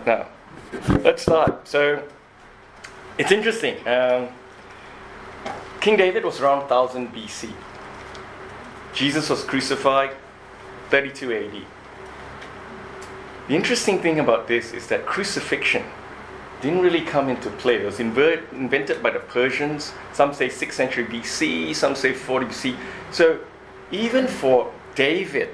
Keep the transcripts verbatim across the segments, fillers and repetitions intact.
Now, let's start. So, it's interesting. Um, King David was around one thousand B C. Jesus was crucified thirty-two A D. The interesting thing about this is that crucifixion didn't really come into play. It was inver- invented by the Persians. Some say sixth century B C, some say forty B C. So even for David,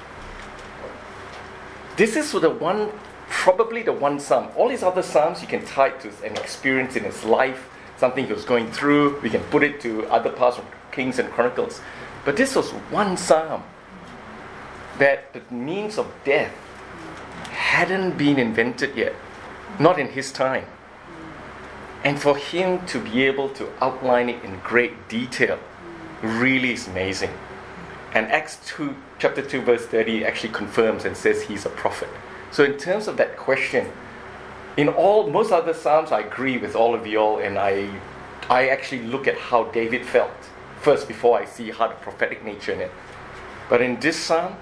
this is the one, probably the one psalm. All these other psalms you can tie to an experience in his life, something he was going through. We can put it to other parts of Kings and Chronicles. But this was one psalm that the means of death hadn't been invented yet. Not in his time. And for him to be able to outline it in great detail really is amazing. And Acts two, chapter two, verse thirty actually confirms and says he's a prophet. So in terms of that question, in all most other psalms I agree with all of you all, and I I actually look at how David felt first before I see how the prophetic nature in it. But in this psalm,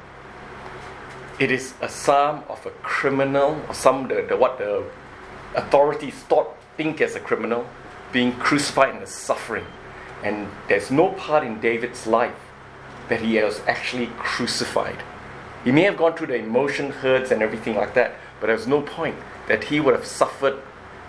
it is a psalm of a criminal, or some the, the what the authorities thought think as a criminal, being crucified and suffering. And there's no part in David's life that he was actually crucified. He may have gone through the emotion hurts and everything like that, but there's no point that he would have suffered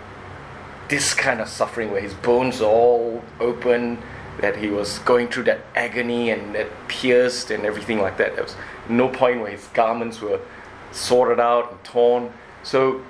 this kind of suffering where his bones are all open, that he was going through that agony and that pierced and everything like that. There was no point where his garments were sorted out and torn. So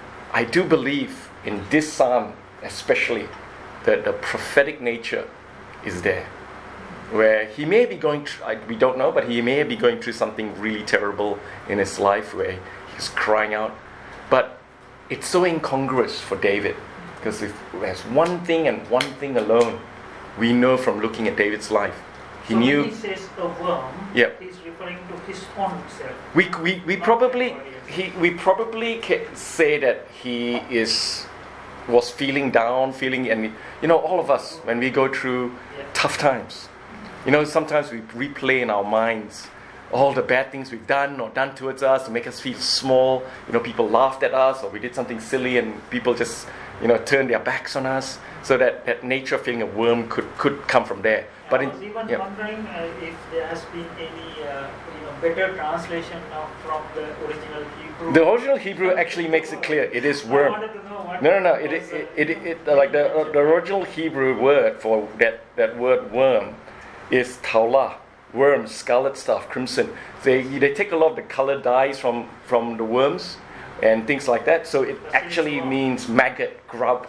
I do believe in this psalm especially that the prophetic nature is there, where he may be going through, I, we don't know, but he may be going through something really terrible in his life where he's crying out. But it's so incongruous for David, because if there's one thing and one thing alone we know from looking at David's life, he so knew. When he says a worm, yeah. he's referring to his own self. We we we probably he we probably can say that he is was feeling down, feeling, and you know, all of us when we go through yeah. tough times, you know, sometimes we replay in our minds all the bad things we've done or done towards us to make us feel small. You know, people laughed at us, or we did something silly and people just, you know, turned their backs on us. So that, that nature of feeling a worm could, could come from there. I but in, was even yeah. wondering uh, if there has been any uh, you know, better translation now from the original Hebrew. The original Hebrew actually makes it clear. It is worm. I wanted to know what No, no, no. It, was, it, uh, it, it, it, like the, uh, the original Hebrew word for that, that word worm is taulah. Worm, scarlet stuff, crimson. They they take a lot of the color dyes from, from the worms and things like that. So it actually means maggot, grub,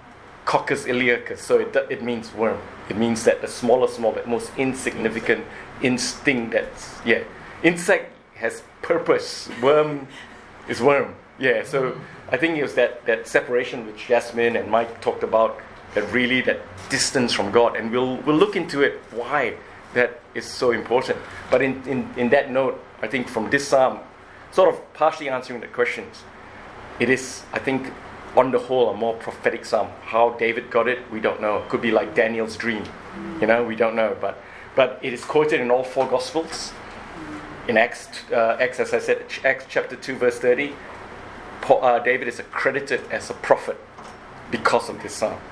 Coccus iliacus. So it it means worm. It means that the smaller, small, most insignificant instinct that's, yeah. Insect has purpose. Worm is worm. Yeah, so I think it was that, that separation which Jasmine and Mike talked about, that really that distance from God. And we'll we'll look into it, why that is so important. But in, in, in that note, I think from this psalm, sort of partially answering the questions, it is, I think, on the whole, a more prophetic psalm. How David got it, we don't know. It could be like Daniel's dream. You know, we don't know. But but it is quoted in all four Gospels. In Acts, uh, Acts as I said, Acts chapter two, verse thirty, Paul, uh, David is accredited as a prophet because of this psalm.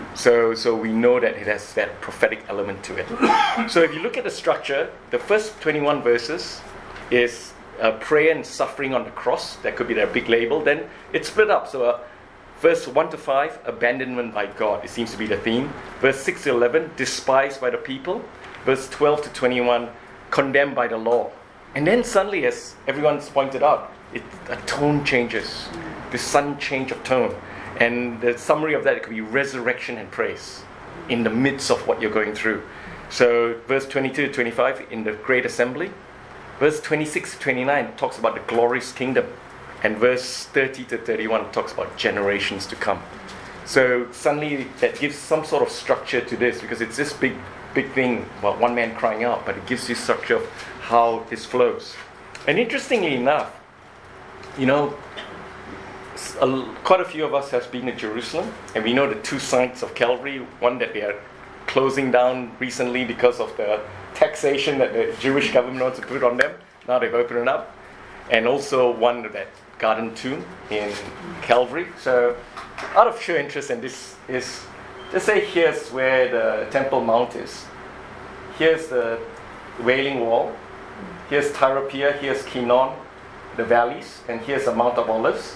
So so we know that it has that prophetic element to it. So if you look at the structure, the first twenty-one verses is uh, prayer and suffering on the cross. That could be their big label. Then it's split up. So uh, verse one to five, abandonment by God. It seems to be the theme. Verse six to eleven, despised by the people. Verse twelve to twenty-one, condemned by the law. And then suddenly, as everyone's pointed out, it, a tone changes. The sudden change of tone. And the summary of that, it could be resurrection and praise in the midst of what you're going through. So verse twenty-two to twenty-five, in the great assembly. Verse twenty-six to twenty-nine talks about the glorious kingdom. And verse thirty to thirty-one talks about generations to come. So suddenly that gives some sort of structure to this, because it's this big, big thing about one man crying out, but it gives you structure of how this flows. And interestingly enough, you know, a, quite a few of us have been to Jerusalem, and we know the two sites of Calvary, one that they are closing down recently because of the taxation that the Jewish government wants to put on them. Now they've opened it up. And also one that garden tomb in Calvary. So, out of sheer interest, and this is, just say here's where the Temple Mount is. Here's the Wailing Wall. Here's Tyropia. Here's Kinon, the valleys, and here's the Mount of Olives.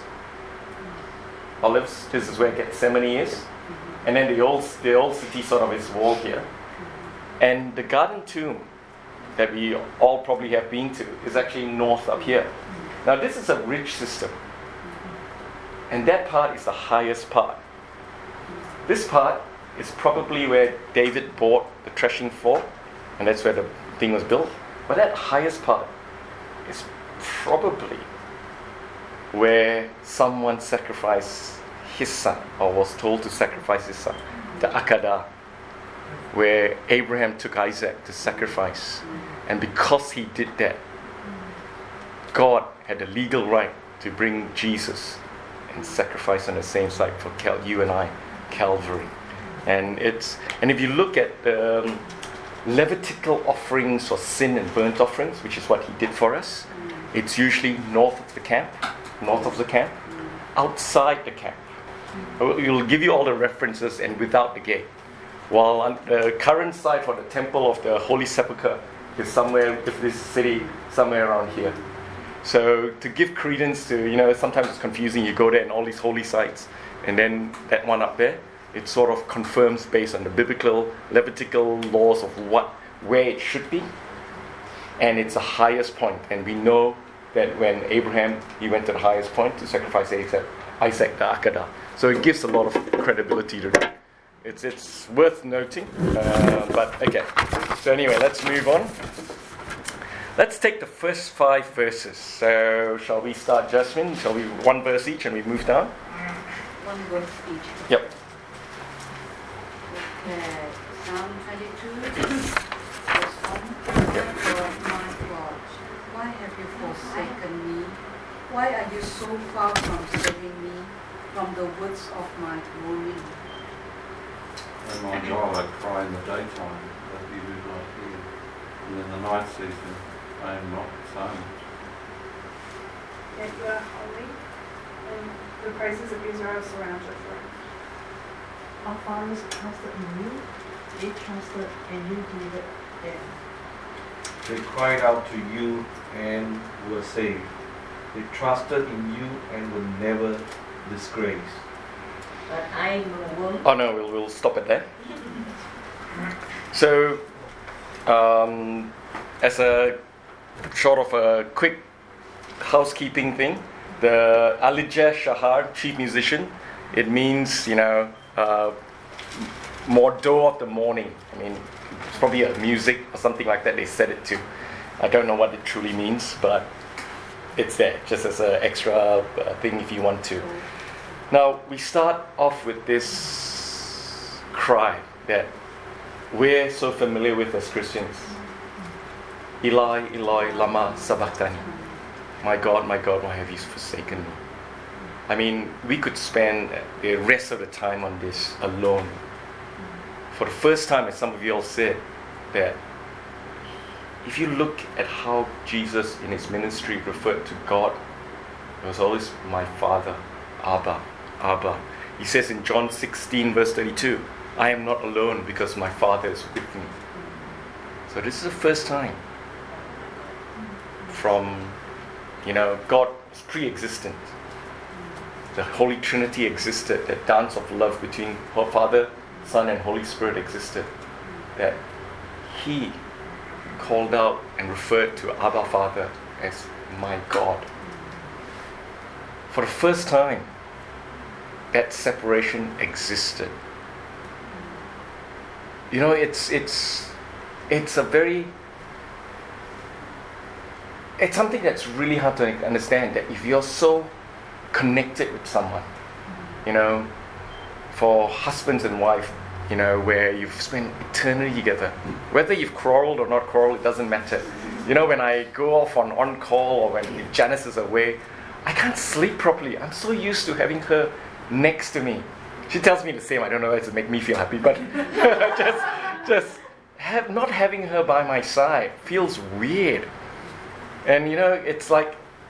Olives. This is where Gethsemane is, and then the old the old city sort of is wall here, and the garden tomb that we all probably have been to is actually north up here. Now this is a ridge system, and that part is the highest part. This part is probably where David bought the threshing floor, and that's where the thing was built. But that highest part is probably where someone sacrificed his son, or was told to sacrifice his son, the Akedah, where Abraham took Isaac to sacrifice. And because he did that, God had the legal right to bring Jesus and sacrifice on the same site for Cal- you and I, Calvary. And it's and if you look at the um, Levitical offerings for sin and burnt offerings, which is what he did for us, it's usually north of the camp, north of the camp, outside the camp. We'll give you all the references and without the gate. While on the current site for the temple of the Holy Sepulchre is somewhere, if this city, somewhere around here. So to give credence to, you know, sometimes it's confusing. You go there and all these holy sites, and then that one up there, it sort of confirms based on the biblical, Levitical laws of what, where it should be, and it's the highest point. And we know that when Abraham, he went to the highest point to sacrifice Isaac, Isaac the Akedah. So it gives a lot of credibility to that. It's it's worth noting, uh, but okay. So anyway, let's move on. Let's take the first five verses. So shall we start, Jasmine? Shall we one verse each and we move down? One verse each. Yep. Okay. Psalm twenty-two, verse one. God, my God, why have you forsaken me? Why are you so far from saving me from the woods of my mourning? Oh my God, I cry in the daytime, but you do not hear. And in the night season, I am not silent. Yet you are holy, and the praises of Israel surround your throne. Our fathers trusted in you, they trusted and you delivered them. They cried out to you and were saved. They trusted in you and were never disgraced. But I won't. Oh no, we'll we'll stop it there. So, um, as a sort of a quick housekeeping thing, the Alijah Shahar, chief musician, it means, you know, uh, Mordo of the morning. I mean, it's probably a music or something like that they said it to. I don't know what it truly means, but it's there just as an extra uh, thing if you want to. Now, we start off with this cry that we're so familiar with as Christians. Eli, Eloi, lama sabachthani. My God, my God, why have you forsaken me? I mean, we could spend the rest of the time on this alone. For the first time, as some of you all said, that if you look at how Jesus in his ministry referred to God, it was always my Father, Abba, Abba. He says in John sixteen verse thirty-two, I am not alone because my Father is with me. So this is the first time from, you know, God was pre-existent. The Holy Trinity existed. That dance of love between Father, Son and Holy Spirit existed. That he called out and referred to Abba Father as my God. For the first time, that separation existed. You know, it's it's it's a very it's something that's really hard to understand, that if you're so connected with someone, you know, for husbands and wife, you know, where you've spent eternity together, whether you've quarreled or not quarreled, it doesn't matter. You know, when I go off on on call or when Janice is away, I can't sleep properly. I'm so used to having her next to me. She tells me the same. I don't know if it make me feel happy, but just just have, not having her by my side feels weird. And you know, it's like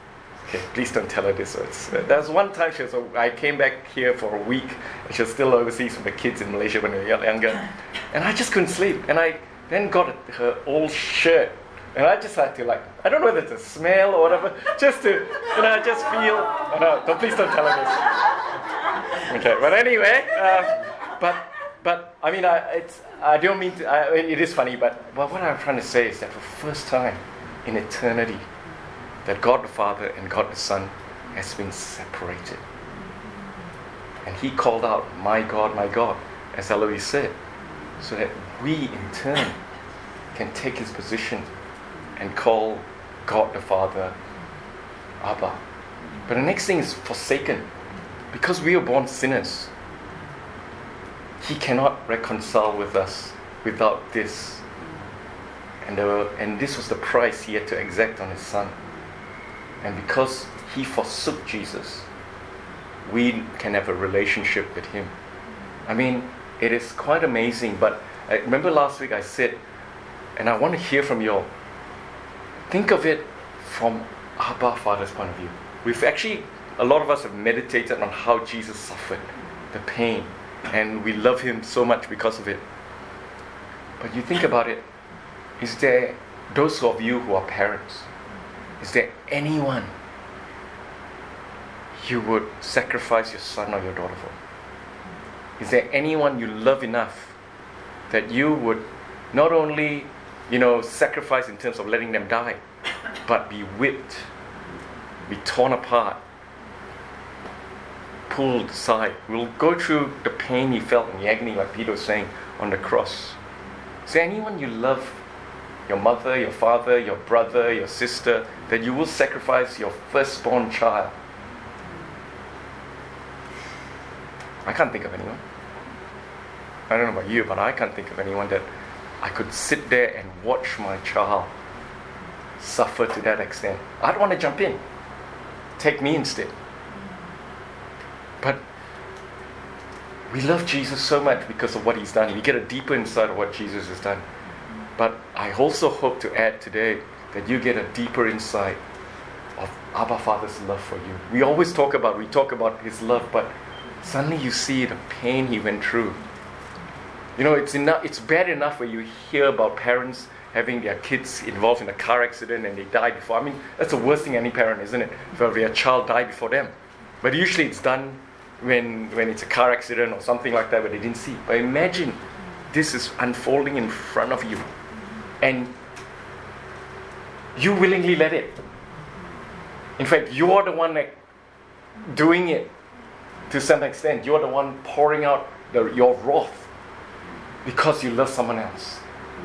Okay, please don't tell her this. So it's, uh, there was one time she was. Uh, I came back here for a week, and she was still overseas with the kids in Malaysia when we were younger, and I just couldn't sleep. And I then got her old shirt, and I just had to like, I don't know whether it's a smell or whatever, just to, you know, just feel. Oh no, don't please don't tell her this. Okay, but anyway, uh, but but I mean, I it's I don't mean to. I, it is funny, but but what I'm trying to say is that for the first time in eternity, that God the Father and God the Son has been separated. And he called out, my God, my God, as Eloise said, so that we in turn can take his position and call God the Father Abba. But the next thing is forsaken. Because we are born sinners, he cannot reconcile with us without this. And, there were, and this was the price he had to exact on his Son. And because he forsook Jesus, we can have a relationship with him. I mean, it is quite amazing. But I remember last week I said, and I want to hear from you all, think of it from Abba Father's point of view. We've actually, a lot of us have meditated on how Jesus suffered, the pain, and we love him so much because of it. But you think about it, is there, those of you who are parents, is there anyone you would sacrifice your son or your daughter for? Is there anyone you love enough that you would not only, you know, sacrifice in terms of letting them die, but be whipped, be torn apart, pulled aside? We'll go through the pain he felt and the agony, like Peter was saying, on the cross. Is there anyone you love, your mother, your father, your brother, your sister, that you will sacrifice your firstborn child? I can't think of anyone. I don't know about you, but I can't think of anyone that I could sit there and watch my child suffer to that extent. I'd want to jump in. Take me instead. But we love Jesus so much because of what he's done. We get a deeper insight of what Jesus has done. But I also hope to add today that you get a deeper insight of Abba Father's love for you. We always talk about, we talk about his love, but suddenly you see the pain he went through. You know, it's enough. It's bad enough when you hear about parents having their kids involved in a car accident and they die before. I mean, that's the worst thing any parent, isn't it? If their child died before them. But usually it's done when when it's a car accident or something like that where they didn't see. But imagine this is unfolding in front of you, and you willingly let it. In fact, you're the one like doing it to some extent. You're the one pouring out the, your wrath because you love someone else.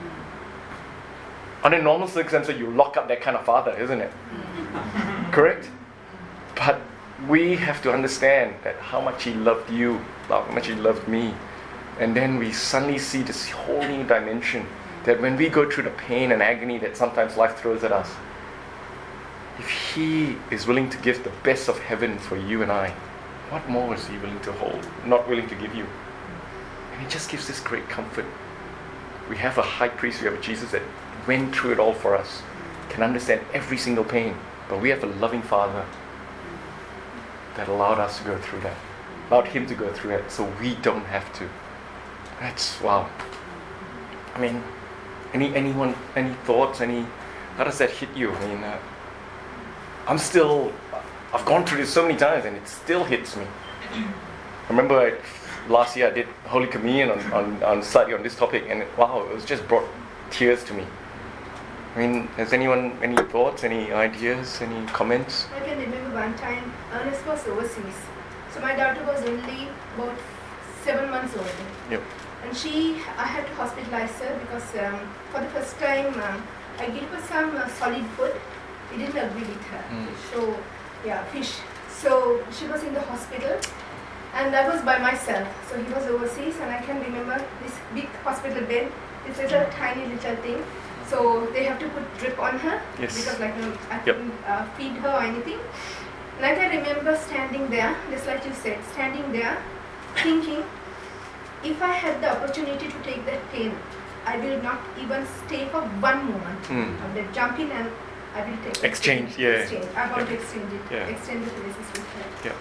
Under normal circumstances, you lock up that kind of father, isn't it? Correct? But we have to understand that how much he loved you, how much he loved me. And then we suddenly see this whole new dimension that when we go through the pain and agony that sometimes life throws at us, if he is willing to give the best of heaven for you and I, what more is he willing to hold, not willing to give you? And it just gives this great comfort. We have a high priest, we have a Jesus that went through it all for us, can understand every single pain, but we have a loving Father that allowed us to go through that, allowed him to go through it, so we don't have to. That's wow. I mean, any anyone, any thoughts, any, how does that hit you? I mean, uh, I'm still, I've gone through this so many times and it still hits me. I remember I, last year I did Holy Communion on, on, on study on this topic, and it, wow, it was just brought tears to me. I mean, has anyone any thoughts, any ideas, any comments? I can remember one time Ernest was overseas. So my daughter was only about seven months old. Yep. And she, I had to hospitalize her because um, for the first time um, I gave her some uh, solid food. It didn't agree with her. Mm. So, yeah, fish. So she was in the hospital and I was by myself. So he was overseas and I can remember this big hospital bed. This is a tiny little thing. So they have to put drip on her, yes, because like you know, I yep. couldn't uh, feed her or anything. And I can remember standing there, just like you said, standing there, thinking, if I had the opportunity to take that pain, I will not even stay for one moment. Mm. I will jump in and I will take Exchange, yeah. Exchange. I want Yeah. to exchange it. Yeah. Exchange the places with her. Yeah.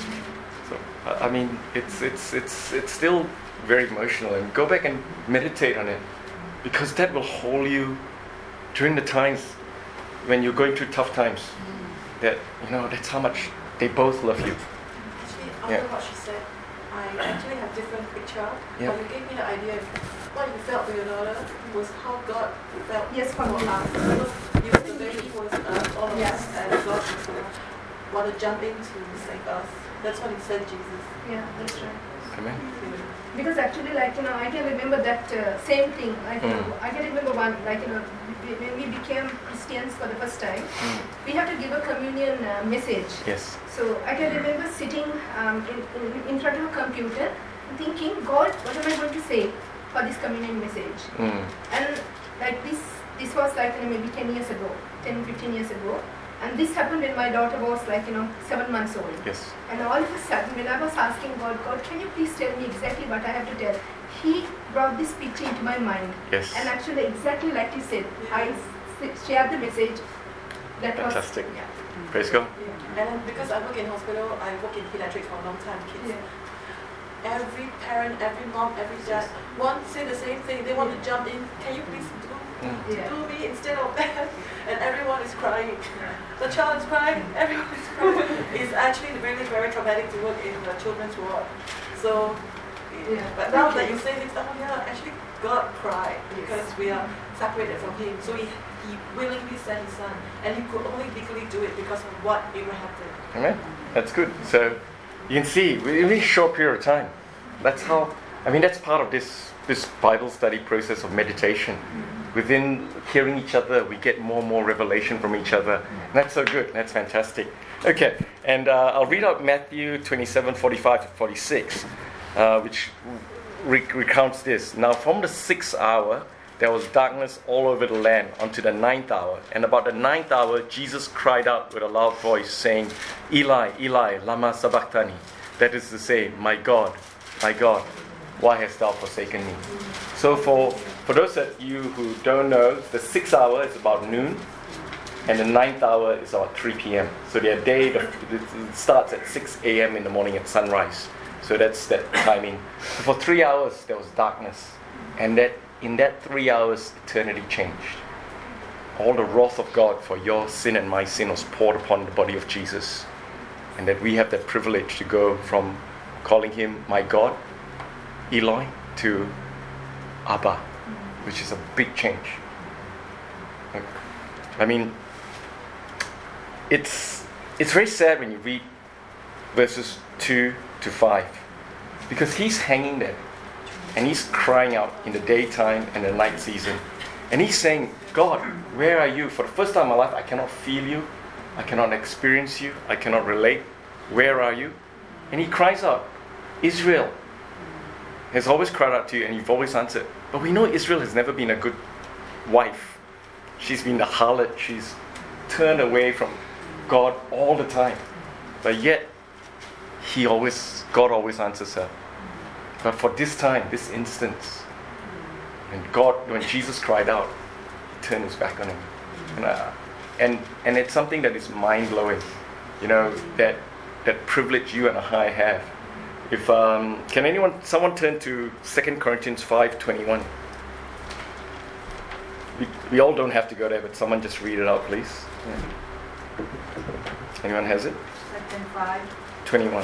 So I I mean, it's it's it's it's still very emotional, and go back and meditate on it, because that will hold you during the times when you're going through tough times. That you know, that's how much they both love you. Actually, after Yeah. what she said, I actually have different picture. Yeah. But you gave me the idea of what you felt for your daughter was how God felt Yes, for for me. us. Because you were the baby was us, all of Yes. us, and God want to jump in to save us. That's what he said, Jesus. Yeah, that's right. Amen. Because actually, like, you know, I can remember that uh, same thing. Like, you know, Mm. I can remember one, like, you know, we- when we became Christians for the first time, Mm. we have to give a communion uh, message. Yes. So I can remember sitting um, in, in, in front of a computer thinking, God, what am I going to say for this communion message? Mm. And like this, this was like, you know, maybe ten years ago, ten, fifteen years ago. And this happened when my daughter was like, you know, seven months old. Yes. And all of a sudden, when I was asking God, God, can you please tell me exactly what I have to tell? He brought this picture into my mind. Yes. And actually, exactly like you said, I s- shared the message. That Fantastic. was, yeah. Praise God. Yeah. And then because I work in hospital, I work in pediatrics for a long time, kids. Yeah. Every parent, every mom, every dad want to say the same thing. They want to jump in. Can you please do, Mm. Yeah. do me instead of that? And everyone is crying. The child is crying. Everyone is crying. It's actually really very traumatic to work in the children's ward. So, Yeah. but now that you say this, oh yeah, actually God cried because we are separated from Him. So He He willingly sent His Son, and He could only legally do it because of what Abraham did. Amen. That's good. So you can see within a short period of time. That's how. I mean, that's part of this this Bible study process of meditation. Within hearing each other, we get more and more revelation from each other. And that's so good. That's fantastic. Okay, and uh, I'll read out Matthew twenty-seven, forty-five to forty-six, uh, which re- recounts this. Now, from the sixth hour, there was darkness all over the land unto the ninth hour. And about the ninth hour, Jesus cried out with a loud voice, saying, Eli, Eli, lama sabachthani. That is to say, my God, my God, why hast thou forsaken me? So for, for those of you who don't know, the sixth hour is about noon, and the ninth hour is about three p.m. So their day the, it starts at six a.m. in the morning at sunrise. So that's that timing. For three hours, there was darkness. And that in that three hours, eternity changed. All the wrath of God for your sin and my sin was poured upon the body of Jesus. And that we have that privilege to go from calling Him my God, Eloi, to Abba, which is a big change. I mean, it's it's very sad when you read verses two to five, because He's hanging there and He's crying out in the daytime and the night season, and He's saying, God, where are you? For the first time in my life, I cannot feel you, I cannot experience you, I cannot relate. Where are you? And He cries out. Israel has always cried out to you, and you've always answered. But we know Israel has never been a good wife. She's been the harlot. She's turned away from God all the time. But yet, He always, God always answers her. But for this time, this instance, when God, when Jesus cried out, He turned His back on him. And, uh, and, and it's something that is mind-blowing. You know, that, that privilege you and I have. If um, can anyone, someone turn to Second Corinthians five twenty-one. We, we all don't have to go there, but someone just read it out, please. Yeah. Anyone has it? Second five. twenty-one.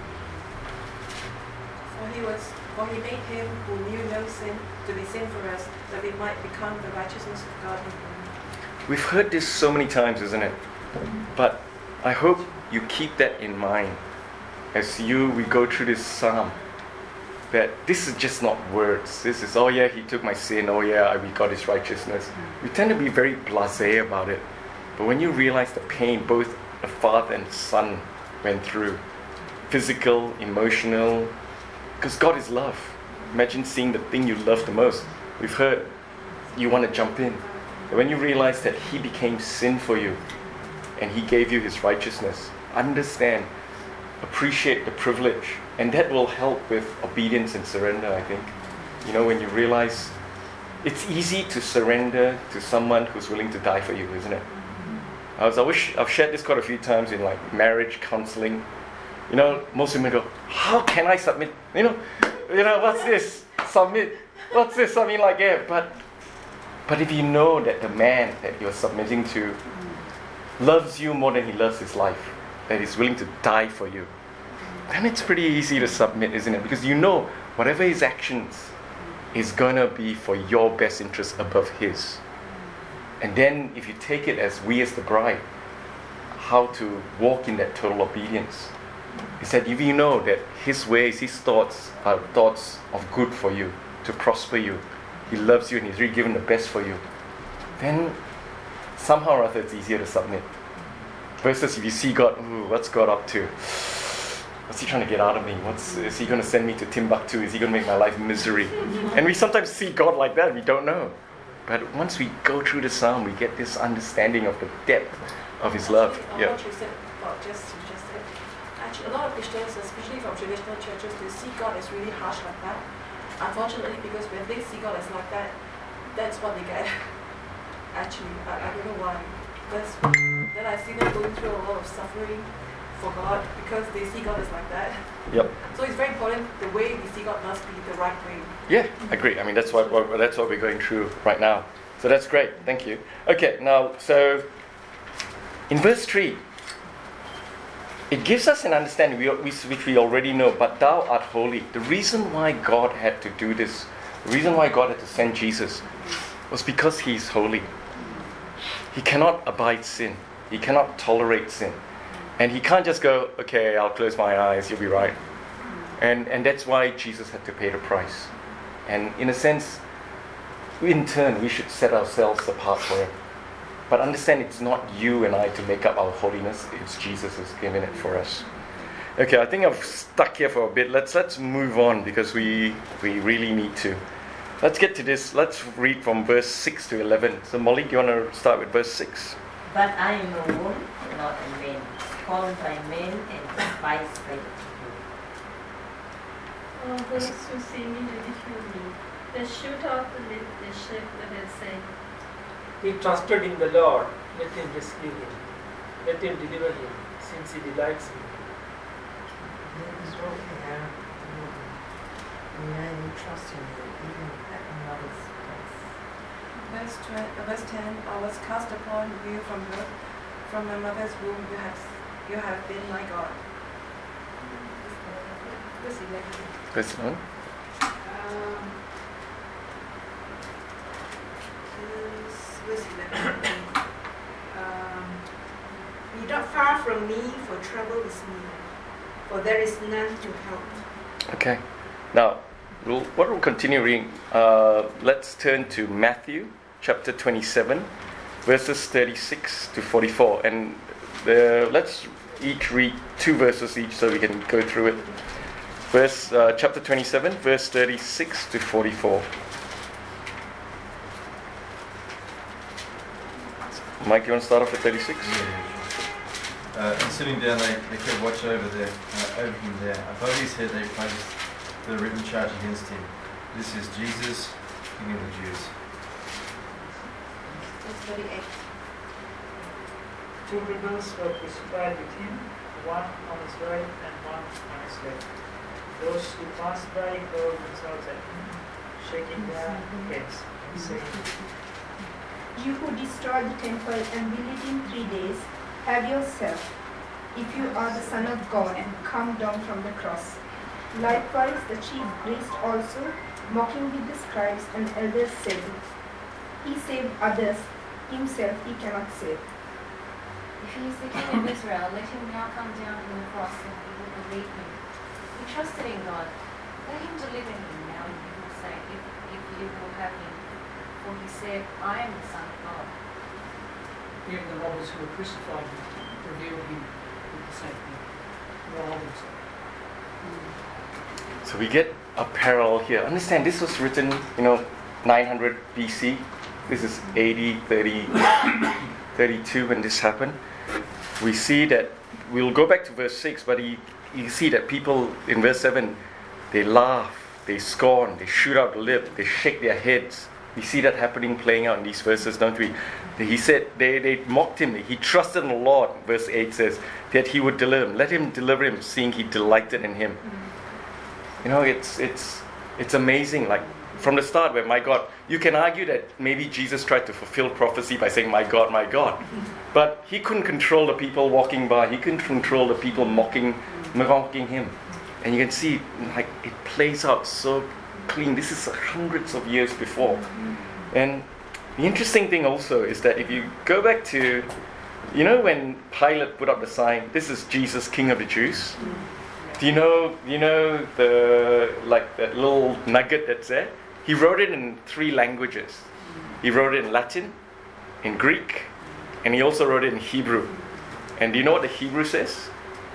For he was, for he made Him who knew no sin to be sin for us, that we might become the righteousness of God in Him. We've heard this so many times, isn't it? But I hope you keep that in mind as you we go through this psalm. That this is just not words. This is, oh yeah, He took my sin. Oh yeah, we got His righteousness. We tend to be very blasé about it. But when you realize the pain both the Father and the Son went through, physical, emotional, because God is love. Imagine seeing the thing you love the most. We've heard you want to jump in. But when you realize that He became sin for you and He gave you His righteousness, understand, appreciate the privilege, and that will help with obedience and surrender, I think. You know, when you realize it's easy to surrender to someone who's willing to die for you, isn't it? I was I wish I've shared this quite a few times in like marriage counseling. You know, most women go, how can I submit? You know, you know, what's this? Submit. What's this? I mean, like, yeah, but but if you know that the man that you're submitting to loves you more than he loves his life, that he's willing to die for you, then it's pretty easy to submit, isn't it? Because you know whatever his actions is gonna be for your best interest above his. And then if you take it as we as the bride, how to walk in that total obedience, is that if you know that his ways, his thoughts are thoughts of good for you, to prosper you, he loves you and he's really given the best for you, then somehow or other it's easier to submit. Versus if you see God, ooh, what's God up to? What's he trying to get out of me? What's, is he going to send me to Timbuktu? Is he going to make my life misery? And we sometimes see God like that, we don't know. But once we go through the psalm, we get this understanding of the depth of his love. Actually, Yeah. what you said about just, you just said, actually, a lot of Christians, especially from traditional churches, they see God as really harsh like that. Unfortunately, because when they see God as like that, that's what they get. Actually, I, I don't know why. That's, then I see them going through a lot of suffering for God because they see God as like that. Yep. So it's very important the way we see God must be the right way. Yeah, I agree. I mean, that's what, what that's what we're going through right now. So that's great. Thank you. Okay, now, so in verse three, it gives us an understanding we, we, which we already know, but thou art holy. The reason why God had to do this, the reason why God had to send Jesus, was because he's holy. He cannot abide sin. He cannot tolerate sin. And he can't just go, okay, I'll close my eyes, you'll be right. And and that's why Jesus had to pay the price. And in a sense, in turn, we should set ourselves apart for him. But understand it's not you and I to make up our holiness, it's Jesus who's given it for us. Okay, I think I've stuck here for a bit. Let's let's move on because we we really need to. Let's get to this. Let's read from verse six to eleven. So Molly, do you want to start with verse six? But I am a woman, not a man, scorned by men and despised by the people. Oh, those who see me ridicule me. They shoot out the lip, they shake the head, saying, He trusted in the Lord, let him rescue him. Let him deliver him, since he delights in him. That is what we have to do. We only trust in you, even at another's place. Verse, tw- uh, verse ten, I was cast upon you from birth, from my mother's womb, you have, you have been my God. Verse eleven. Verse one. Um, verse eleven. Um, be not far from me, for trouble is near, for there is none to help. Okay. Now, we'll, what we'll continue reading, uh, let's turn to Matthew chapter twenty-seven, verses thirty-six to forty-four. And the, let's each read two verses each so we can go through it. Verse uh, chapter twenty-seven, verse thirty-six to forty-four. Mike, do you want to start off at thirty-six? Yeah. Uh, and sitting down, they, they kept watch over there, uh, over him there. Above his head, they placed the written charge against him. This is Jesus, King of the Jews. Verse thirty-eight. Two rebels were crucified with him, one on his right and one on his left. Those who passed by hurled themselves at him, shaking their heads and saying, You who destroyed the temple and built it in three days, have yourself. If you are the Son of God, come down from the cross. Likewise, the chief priest also, mocking with the scribes and elders, said, He saved others, himself he cannot save. If he is the King of Israel, let him now come down from the cross and we will believe him. He trusted in God. Let him deliver him now, you will say, if, if you will have him. For he said, I am the Son of God. even the robbers who were crucified revealed him with the same thing. Rolled himself. So we get a parallel here. Understand, this was written, you know, nine hundred B C. This is A D thirty, thirty-two when this happened. We see that, we'll go back to verse six, but you, you see that people in verse seven, they laugh, they scorn, they shoot out the lip, they shake their heads. We see that happening, playing out in these verses, don't we? He said, they, they mocked him. He trusted in the Lord, verse eight says, that he would deliver him. Let him deliver him, seeing he delighted in him. You know, it's it's it's amazing. Like, from the start, where my God, you can argue that maybe Jesus tried to fulfill prophecy by saying, my God, my God. But he couldn't control the people walking by. He couldn't control the people mocking, mocking him. And you can see, like, it plays out so clean. This is hundreds of years before. And the interesting thing also is that if you go back to, you know, when Pilate put up the sign, this is Jesus, King of the Jews. Do you know, you know the, like, that little nugget that's there? He wrote it in three languages. He wrote it in Latin, in Greek, and he also wrote it in Hebrew. And do you know what the Hebrew says?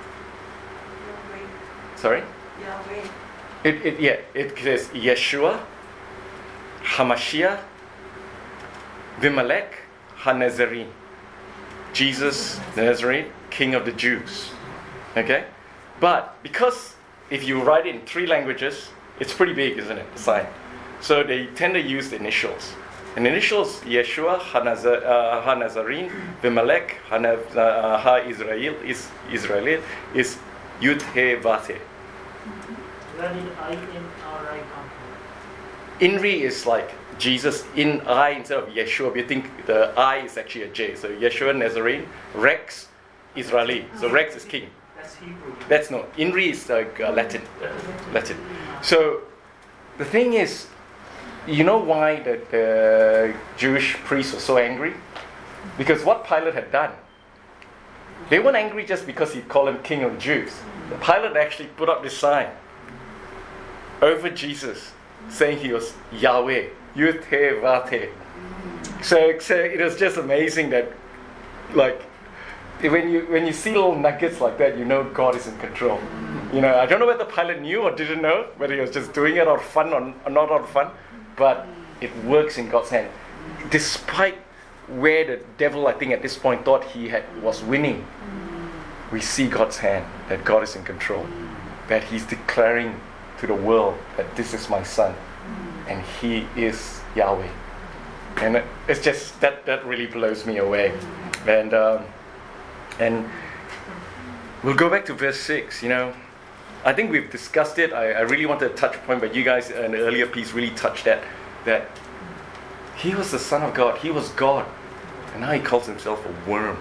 Sorry? Yahweh. It, it, yeah, it says Yeshua, Hamashiach, Vimelech, HaNazarene. Jesus, the Nazarene, King of the Jews. Okay? But because if you write it in three languages, it's pretty big, isn't it? The sign. So they tend to use the initials. And the initials, Yeshua, HaNazar, uh, HaNazarene, Vimelech, Ha-Israel, is Israel, is Yud He Vate. Where did I N R I come from? Inri is like Jesus in I instead of Yeshua. You think the I is actually a J. So Yeshua Nazarene, Rex Israeli. So Rex is king. That's Hebrew. That's no. Inri is like uh, Latin. Latin. So the thing is, you know why the, the Jewish priests were so angry? Because what Pilate had done. They weren't angry just because he called him King of the Jews. Pilate actually put up this sign over Jesus, saying he was Yahweh, Yud He Vate. So, so it was just amazing that, like, when you when you see little nuggets like that, you know God is in control. You know, I don't know whether Pilate knew or didn't know, whether he was just doing it out of fun or, or not out of fun, but it works in God's hand. Despite where the devil, I think, at this point thought he had was winning, we see God's hand, that God is in control, that He's declaring to the world that this is my son, and He is Yahweh. And it's just, that, that really blows me away. And um, and we'll go back to verse six, you know. I think we've discussed it. I, I really wanted to touch a point, but you guys in the earlier piece really touched that, that He was the Son of God. He was God. And now He calls Himself a worm.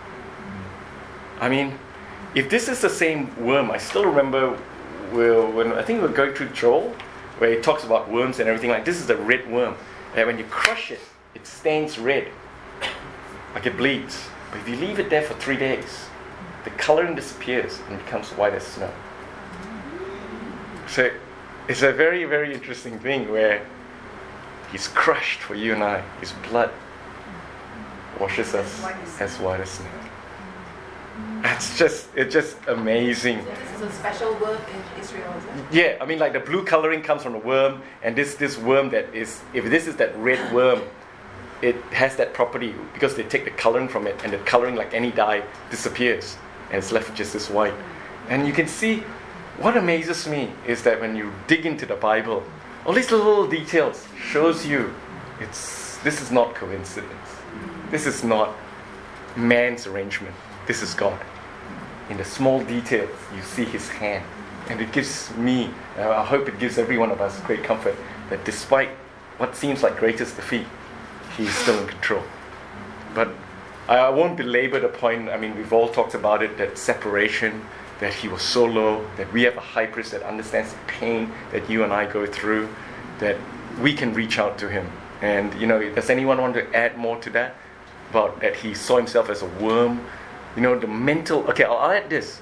I mean, if this is the same worm, I still remember we'll, when I think we were going through Joel, where he talks about worms and everything, like this is the red worm. And when you crush it, it stains red. Like it bleeds. But if you leave it there for three days, the coloring disappears and becomes white as snow. So it's a very, very interesting thing where He's crushed for you and I. His blood washes us as white as snow. It's just, it's just amazing. So this is a special worm in Israel, is it? Yeah, I mean, like the blue coloring comes from the worm, and this this worm that is, if this is that red worm, it has that property because they take the coloring from it, and the coloring, like any dye, disappears, and it's left just this white. And you can see, what amazes me is that when you dig into the Bible, all these little details shows you, it's this is not coincidence. This is not man's arrangement. This is God. In the small details, you see His hand. And it gives me, uh, I hope it gives every one of us great comfort that despite what seems like greatest defeat, He is still in control. But I won't belabor the point. I mean, we've all talked about it, that separation, that He was so low, that we have a high priest that understands the pain that you and I go through, that we can reach out to Him. And, you know, does anyone want to add more to that? About that He saw Himself as a worm? You know, the mental... Okay, I'll add this.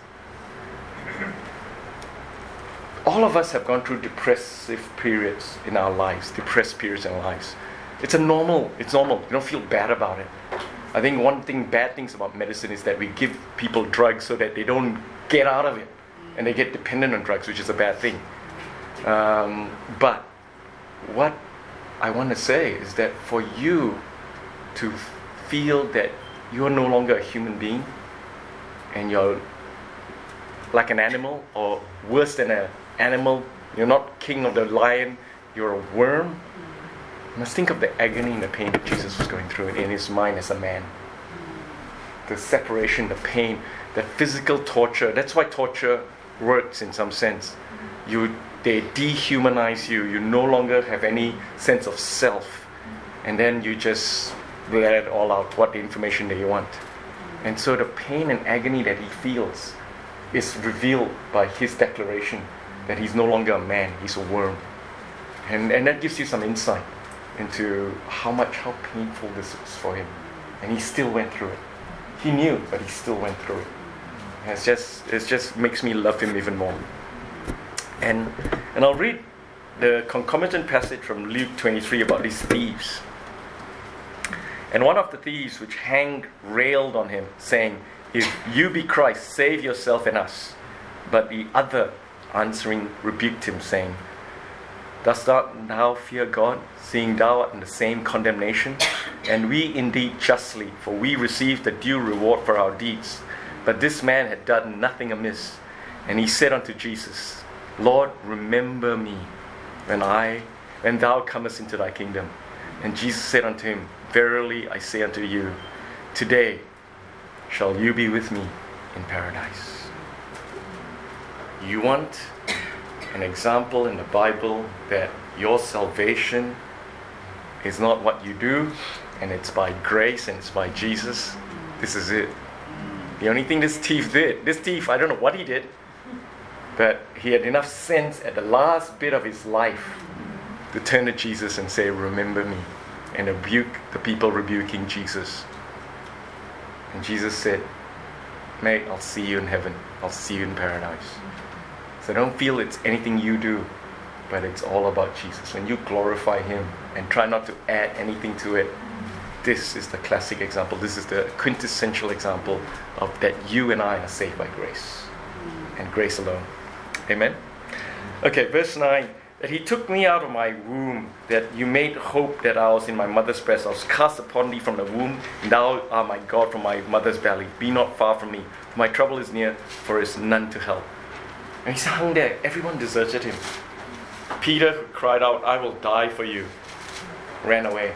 All of us have gone through depressive periods in our lives, depressed periods in our lives. It's a normal, it's normal. You don't feel bad about it. I think one thing, bad things about medicine is that we give people drugs so that they don't get out of it. And they get dependent on drugs, which is a bad thing. Um, but what I want to say is that for you to feel that you are no longer a human being, and you're like an animal, or worse than an animal, you're not king of the lion, you're a worm, You must think of the agony and the pain that Jesus was going through in his mind as a man. The separation, the pain, the physical torture. That's why torture works in some sense. You, they dehumanize you. You no longer have any sense of self. And then you just let it all out, what the information that you want. And so the pain and agony that he feels is revealed by his declaration that he's no longer a man, he's a worm. And, and that gives you some insight into how much, how painful this was for him. And he still went through it. He knew, but he still went through it. And it's just, it just makes me love him even more. And, and I'll read the concomitant passage from Luke twenty-three about these thieves. And one of the thieves which hanged railed on him, saying, "If you be Christ, save yourself and us." But the other answering rebuked him, saying, "Dost thou fear God, seeing thou art in the same condemnation? And we indeed justly, for we receive the due reward for our deeds. But this man had done nothing amiss." And he said unto Jesus, "Lord, remember me when I, when thou comest into thy kingdom." And Jesus said unto him, "Verily I say unto you, today shall you be with me in paradise." You want an example in the Bible that your salvation is not what you do, and it's by grace and it's by Jesus? This is it. The only thing this thief did, this thief, I don't know what he did, but he had enough sense at the last bit of his life to turn to Jesus and say, "Remember me," and rebuke the people rebuking Jesus. And Jesus said, "Mate, I'll see you in heaven. I'll see you in paradise." So don't feel it's anything you do, but it's all about Jesus. When you glorify him and try not to add anything to it, this is the classic example. This is the quintessential example of that you and I are saved by grace and grace alone. Amen? Okay, verse nine. That he took me out of my womb, that you made hope that I was in my mother's breast. I was cast upon thee from the womb, and thou art my God from my mother's belly. Be not far from me, for my trouble is near, for there is none to help. And he's hung there. Everyone deserted him. Peter, who cried out, "I will die for you," ran away.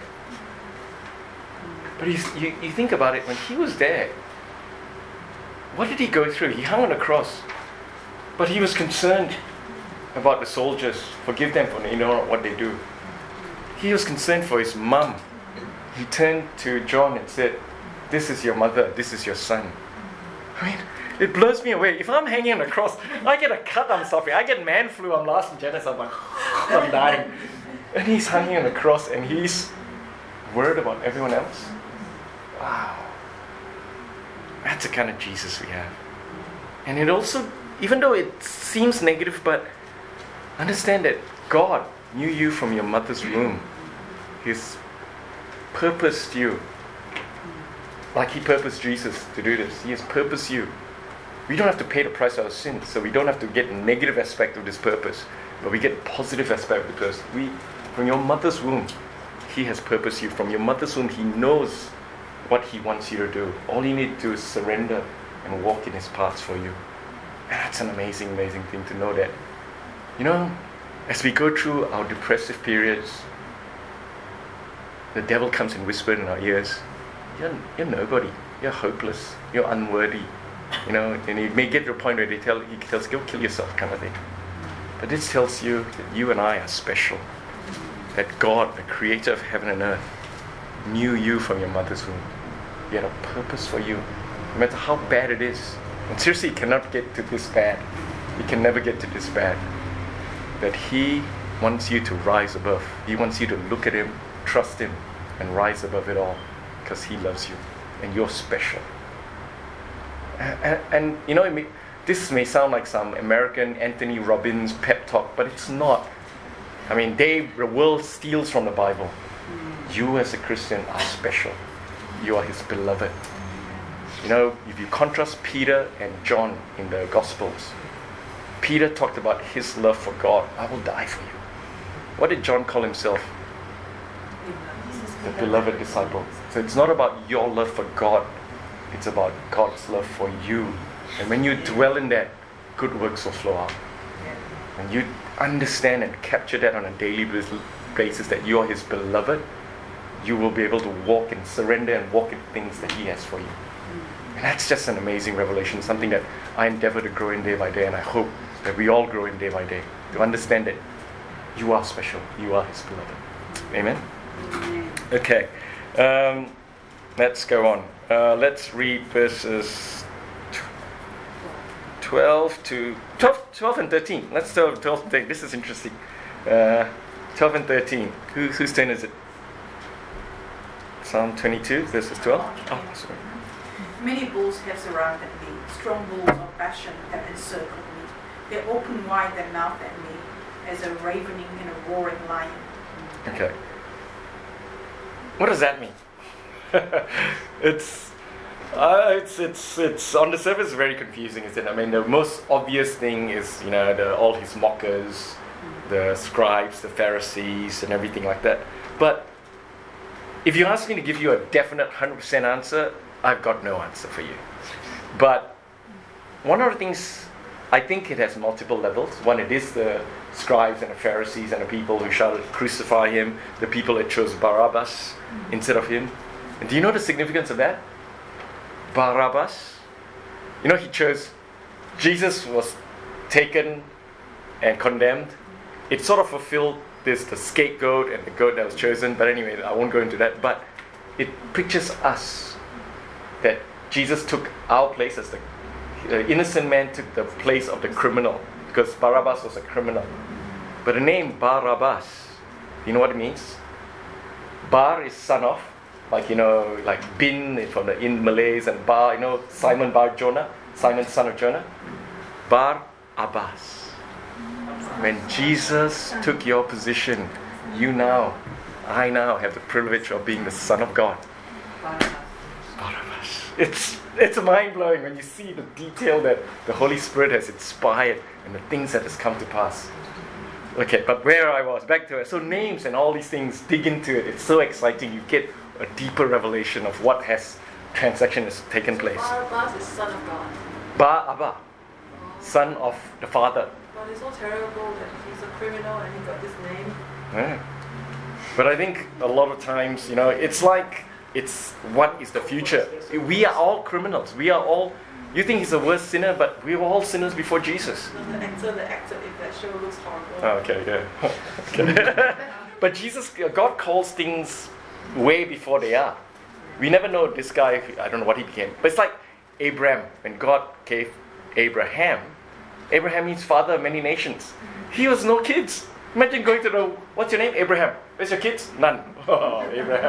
But he's, you, you think about it, when he was there, what did he go through? He hung on a cross, but he was concerned about the soldiers. Forgive them for they know not what they do. He was concerned for his mum. He turned to John and said, "This is your mother, this is your son." I mean, it blows me away. If I'm hanging on a cross, I get a cut, I'm suffering. I get man flu, I'm last in Janice, I'm like, I'm dying. And he's hanging on a cross and he's worried about everyone else. Wow. That's the kind of Jesus we have. And it also, even though it seems negative, but understand that God knew you from your mother's womb. He's purposed you. Like he purposed Jesus to do this. He has purposed you. We don't have to pay the price of our sins, so we don't have to get the negative aspect of this purpose, but we get the positive aspect because we, from your mother's womb, he has purposed you. From your mother's womb, he knows what he wants you to do. All you need to do is surrender and walk in his paths for you. And that's an amazing, amazing thing to know that. You know, as we go through our depressive periods, the devil comes and whispers in our ears, you're, you're nobody, you're hopeless, you're unworthy. You know, and it may get to a point where they tell, he tells, "Go kill yourself," kind of thing. But this tells you that you and I are special. That God, the creator of heaven and earth, knew you from your mother's womb. He had a purpose for you, no matter how bad it is. And seriously, it cannot get to this bad. It can never get to this bad. That he wants you to rise above. He wants you to look at him, trust him, and rise above it all. Because he loves you. And you're special. And, and, and you know, it may, this may sound like some American Anthony Robbins pep talk, but it's not. I mean, they, the world steals from the Bible. You as a Christian are special. You are his beloved. You know, if you contrast Peter and John in the Gospels, Peter talked about his love for God. "I will die for you." What did John call himself? The beloved disciple. So it's not about your love for God. It's about God's love for you. And when you dwell in that, good works will flow out. When you understand and capture that on a daily basis that you are His beloved, you will be able to walk and surrender and walk in things that He has for you. And that's just an amazing revelation, something that I endeavor to grow in day by day, and I hope that we all grow in day by day to understand that you are special, you are His beloved. Amen? Okay, um, let's go on. Uh, let's read verses twelve to twelve, twelve and thirteen. Let's start twelve and thirteen. This is interesting. Uh, twelve and thirteen. Who, whose turn is it? Psalm twenty-two, verses twelve. Oh, sorry. Many bulls have surrounded me. Strong bulls of Bashan have encircled me. They open wide their mouth at me as a ravening and a roaring lion. Okay. What does that mean? it's, uh, it's, it's, it's on the surface very confusing, isn't it? I mean, the most obvious thing is, you know, the, all his mockers, the scribes, the Pharisees, and everything like that. But if you ask me to give you a definite one hundred percent answer, I've got no answer for you. But one of the things, I think it has multiple levels. One, it is the scribes and the Pharisees and the people who shouted, crucify him, the people that chose Barabbas instead of him. And do you know the significance of that? Barabbas. You know, he chose, Jesus was taken and condemned. It sort of fulfilled this, the scapegoat and the goat that was chosen. But anyway, I won't go into that. But it pictures us, that Jesus took our place as the, the innocent man took the place of the criminal, because Barabbas was a criminal. But the name Barabbas, you know what it means? Bar is son of, like, you know, like bin from the in Malays, and Bar, you know, Simon Bar Jonah, Simon son of Jonah. Bar Abbas. When Jesus took your position, you now, I now have the privilege of being the Son of God. Barabbas. It's it's mind-blowing when you see the detail that the Holy Spirit has inspired and the things that has come to pass. Okay, but where I was, back to it. So names and all these things, dig into it. It's so exciting. You get a deeper revelation of what has transaction has taken place. Barabbas is son of God. Ba Abba, son of the Father. But it's so terrible that he's a criminal and he got this name. Yeah. But I think a lot of times, you know, it's like, it's what is the future? We are all criminals. We are all, you think he's the worst sinner, but we were all sinners before Jesus. No, the actor, the actor in that show looks horrible. Oh, okay, yeah. Okay. But Jesus, God calls things way before they are. We never know this guy, I don't know what he became. But it's like Abraham, when God gave Abraham, Abraham means father of many nations. He was no kids. Imagine going to the, what's your name? Abraham. Where's your kids? None. Oh, Abraham.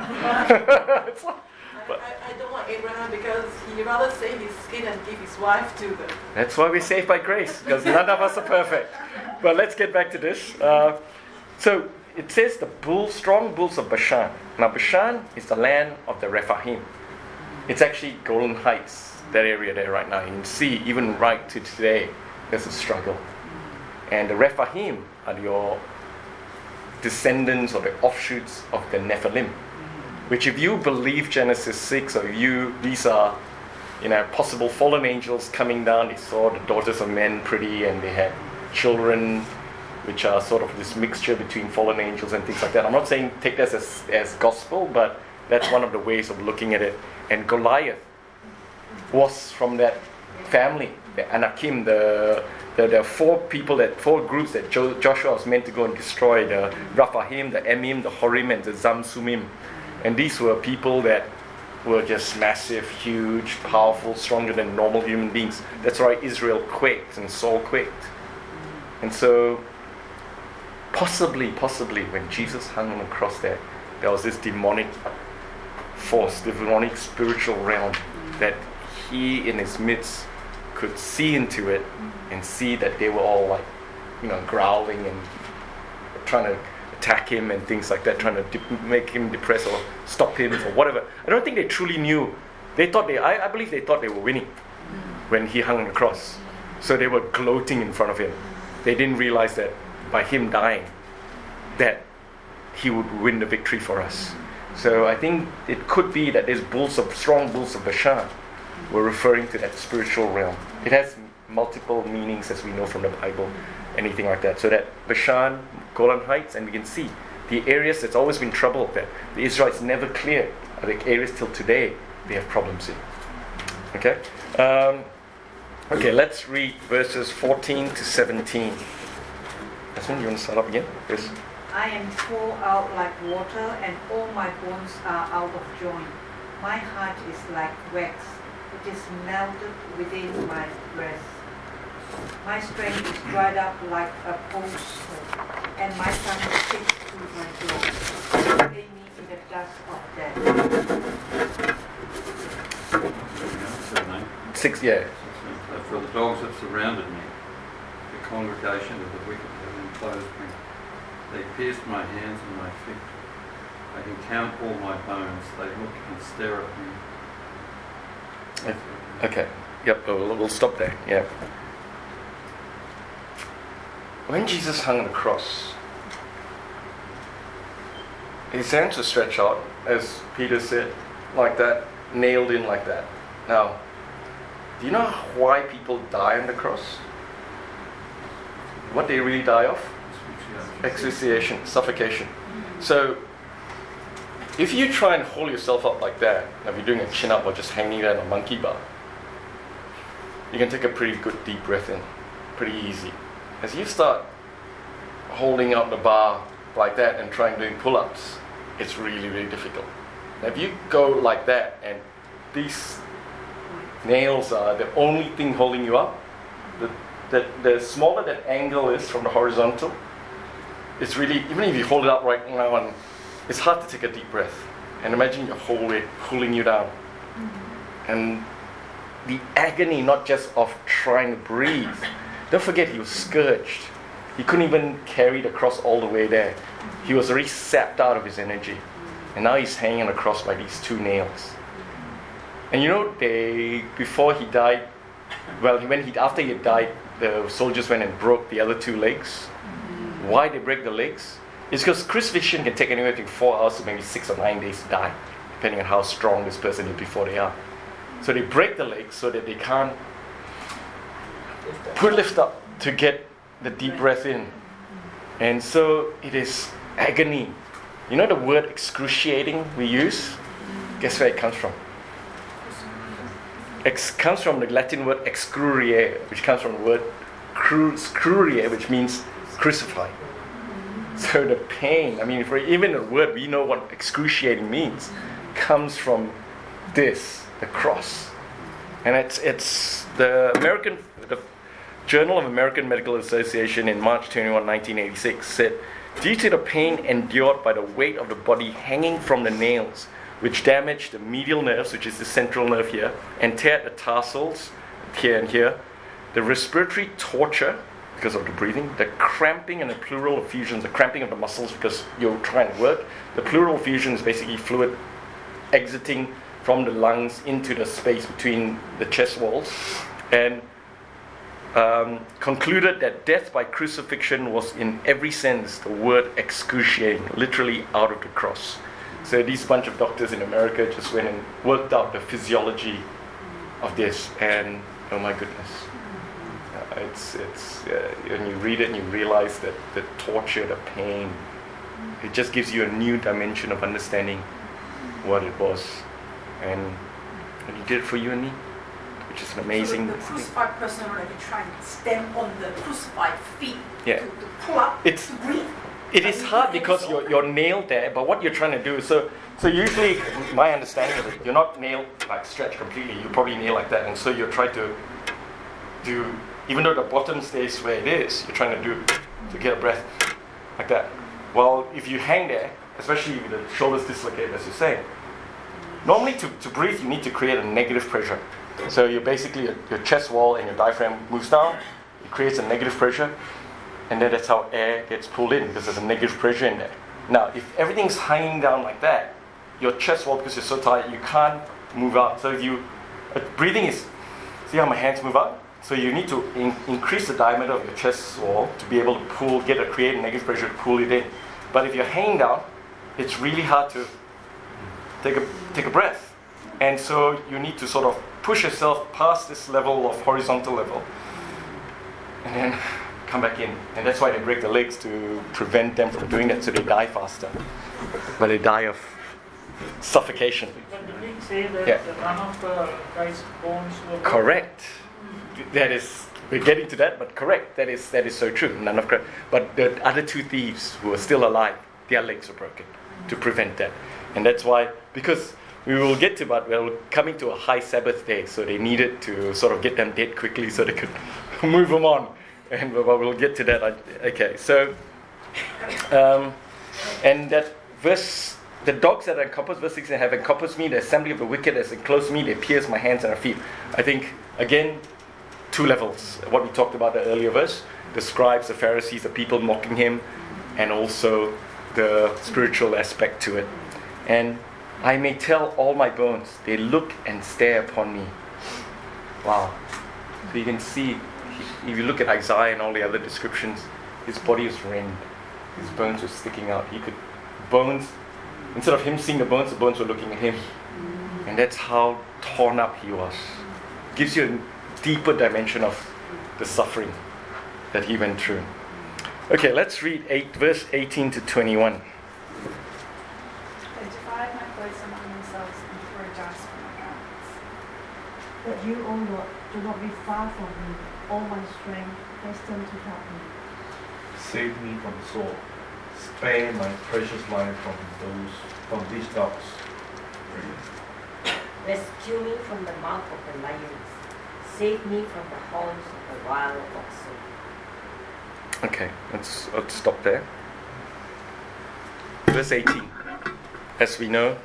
It's like, I, I, I don't want Abraham because he rather save his skin and give his wife to the... That's why we're saved by grace, because none of us are perfect. But let's get back to this. Uh, so it says the bull, strong bulls of Bashan. Now Bashan is the land of the Rephaim. It's actually Golden Heights, that area there right now. You can see, even right to today, there's a struggle. And the Rephaim are your descendants or the offshoots of the Nephilim. Which, if you believe Genesis six, or you, these are, you know, possible fallen angels coming down. They saw the daughters of men pretty, and they had children, which are sort of this mixture between fallen angels and things like that. I'm not saying take this as, as gospel, but that's one of the ways of looking at it. And Goliath was from that family, the Anakim, the the, the four people, that four groups that jo- Joshua was meant to go and destroy: the Rephaim, the Emim, the Horim, and the Zamzumim. And these were people that were just massive, huge, powerful, stronger than normal human beings. That's why Israel quaked and Saul quaked. And so, possibly, possibly, when Jesus hung on the cross there, there was this demonic force, demonic spiritual realm, that he in his midst could see into it and see that they were all like, you know, growling and trying to attack him and things like that, trying to de- make him depressed or stop him or whatever. I don't think they truly knew. They thought they, I, I believe they thought they were winning when he hung on the cross. So they were gloating in front of him. They didn't realize that by him dying, that he would win the victory for us. So I think it could be that these bulls of strong bulls of Bashan were referring to that spiritual realm. It has multiple meanings, as we know from the Bible, anything like that. So that Bashan, Golan Heights, and we can see the areas that's always been trouble that the Israelites never cleared are the areas till today they have problems in. Okay? Um, okay, let's read verses fourteen to seventeen. Jasmine, you want to start up again? Yes. I am poured out like water, and all my bones are out of joint. My heart is like wax, it is melted within my breast. My strength is dried up like a potsherd, and my tongue sticks to my jaw. Lay me in the dust of death. Six, yeah. For the dogs have surrounded me, the congregation of the wicked have enclosed me. They pierced my hands and my feet. I can count all my bones. They look and stare at me. Okay. Yep, we'll, we'll stop there. Yeah. When Jesus hung on the cross, his hands were stretched out, as Peter said, like that, nailed in like that. Now, do you know why people die on the cross? What they really die of? Asphyxiation, suffocation. So, if you try and hold yourself up like that, if you're doing a chin up or just hanging there on a monkey bar, you can take a pretty good deep breath in, pretty easy. As you start holding up the bar like that and trying doing pull-ups, it's really, really difficult. Now, if you go like that and these nails are the only thing holding you up, the, the, the smaller that angle is from the horizontal, it's really, even if you hold it up right now, and it's hard to take a deep breath. And imagine your whole weight pulling you down. Mm-hmm. And the agony, not just of trying to breathe. Don't forget, he was scourged. He couldn't even carry the cross all the way there. He was already sapped out of his energy. And now he's hanging on the cross by these two nails. And you know, they before he died, well, when he after he died, the soldiers went and broke the other two legs. Why they break the legs? It's because crucifixion can take anywhere between four hours to maybe six or nine days to die, depending on how strong this person is before they are. So they break the legs so that they can't put lift up to get the deep breath in. And so it is agony. You know the word excruciating we use? Guess where it comes from? It comes from the Latin word excruere, which comes from the word cru- scrurier, which means crucified. So the pain, I mean, for even the word we know what excruciating means, comes from this, the cross. And it's it's the American, the Journal of American Medical Association in March twenty-first, nineteen eighty-six said, due to the pain endured by the weight of the body hanging from the nails, which damaged the medial nerves, which is the central nerve here, and teared the tarsals here and here, the respiratory torture because of the breathing, the cramping and the pleural effusions, the cramping of the muscles because you're trying to work. The pleural effusion is basically fluid exiting from the lungs into the space between the chest walls, and um, concluded that death by crucifixion was in every sense the word excruciating, literally out of the cross. So these bunch of doctors in America just went and worked out the physiology of this, and oh my goodness. Uh, it's it's uh, when you read it and you realize that the torture, the pain, it just gives you a new dimension of understanding what it was, and, and he did it for you and me, which is an amazing. So the, the crucified person already trying to stand on the crucified feet yeah. to, to pull up, it's, to breathe. It is hard because you're you're nailed there, but what you're trying to do is so so usually my understanding of it, you're not nailed like stretched completely. You probably nail like that, and so you try to do. Even though the bottom stays where it is, you're trying to do to get a breath like that. Well, if you hang there, especially with the shoulders dislocated, as you're saying, normally to, to breathe, you need to create a negative pressure. So you basically, your, your chest wall and your diaphragm moves down, it creates a negative pressure, and then that's how air gets pulled in, because there's a negative pressure in there. Now, if everything's hanging down like that, your chest wall, because you're so tight, you can't move out. So if you, uh, breathing is, see how my hands move out? So you need to in, increase the diameter of your chest wall to be able to pull, get a create a negative pressure to pull it in. But if you're hanging down, it's really hard to take a take a breath. And so you need to sort of push yourself past this level of horizontal level, and then come back in. And that's why they break the legs, to prevent them from doing that, so they die faster. But they die of suffocation. But the Greek say that Yeah. the none of the Christ's bones were broken. Correct. That is, we're getting to that, but correct. That is that is so true. None of Christ. But the other two thieves who are still alive, their legs were broken to prevent that. And that's why, because we will get to, but we're coming to a high Sabbath day, so they needed to sort of get them dead quickly so they could move them on. And we'll, we'll get to that. Okay, so, um, and that verse, the dogs that encompass, verse sixteen, have encompassed me, the assembly of the wicked has enclosed me, they pierce my hands and my feet. I think, again, two levels. What we talked about the earlier verse, the scribes, the Pharisees, the people mocking him, and also the spiritual aspect to it. And I may tell all my bones, they look and stare upon me. Wow. So you can see, if you look at Isaiah and all the other descriptions, his body was rent. His bones were sticking out. He could, bones, instead of him seeing the bones, the bones were looking at him. And that's how torn up he was. Gives you a deeper dimension of the suffering that he went through. Okay, let's read eight, verse eighteen to twenty-one. They divide my clothes among themselves and throw dust from my garments. But you, O Lord, do not be far from me. All my strength, hasten to help me. Save me from the sword. Spare my precious life from those from these dogs. Rescue me from the mouth of the lions. Save me from the horns of the wild oxen. Okay, let's, let's stop there. Verse eighteen. As we know,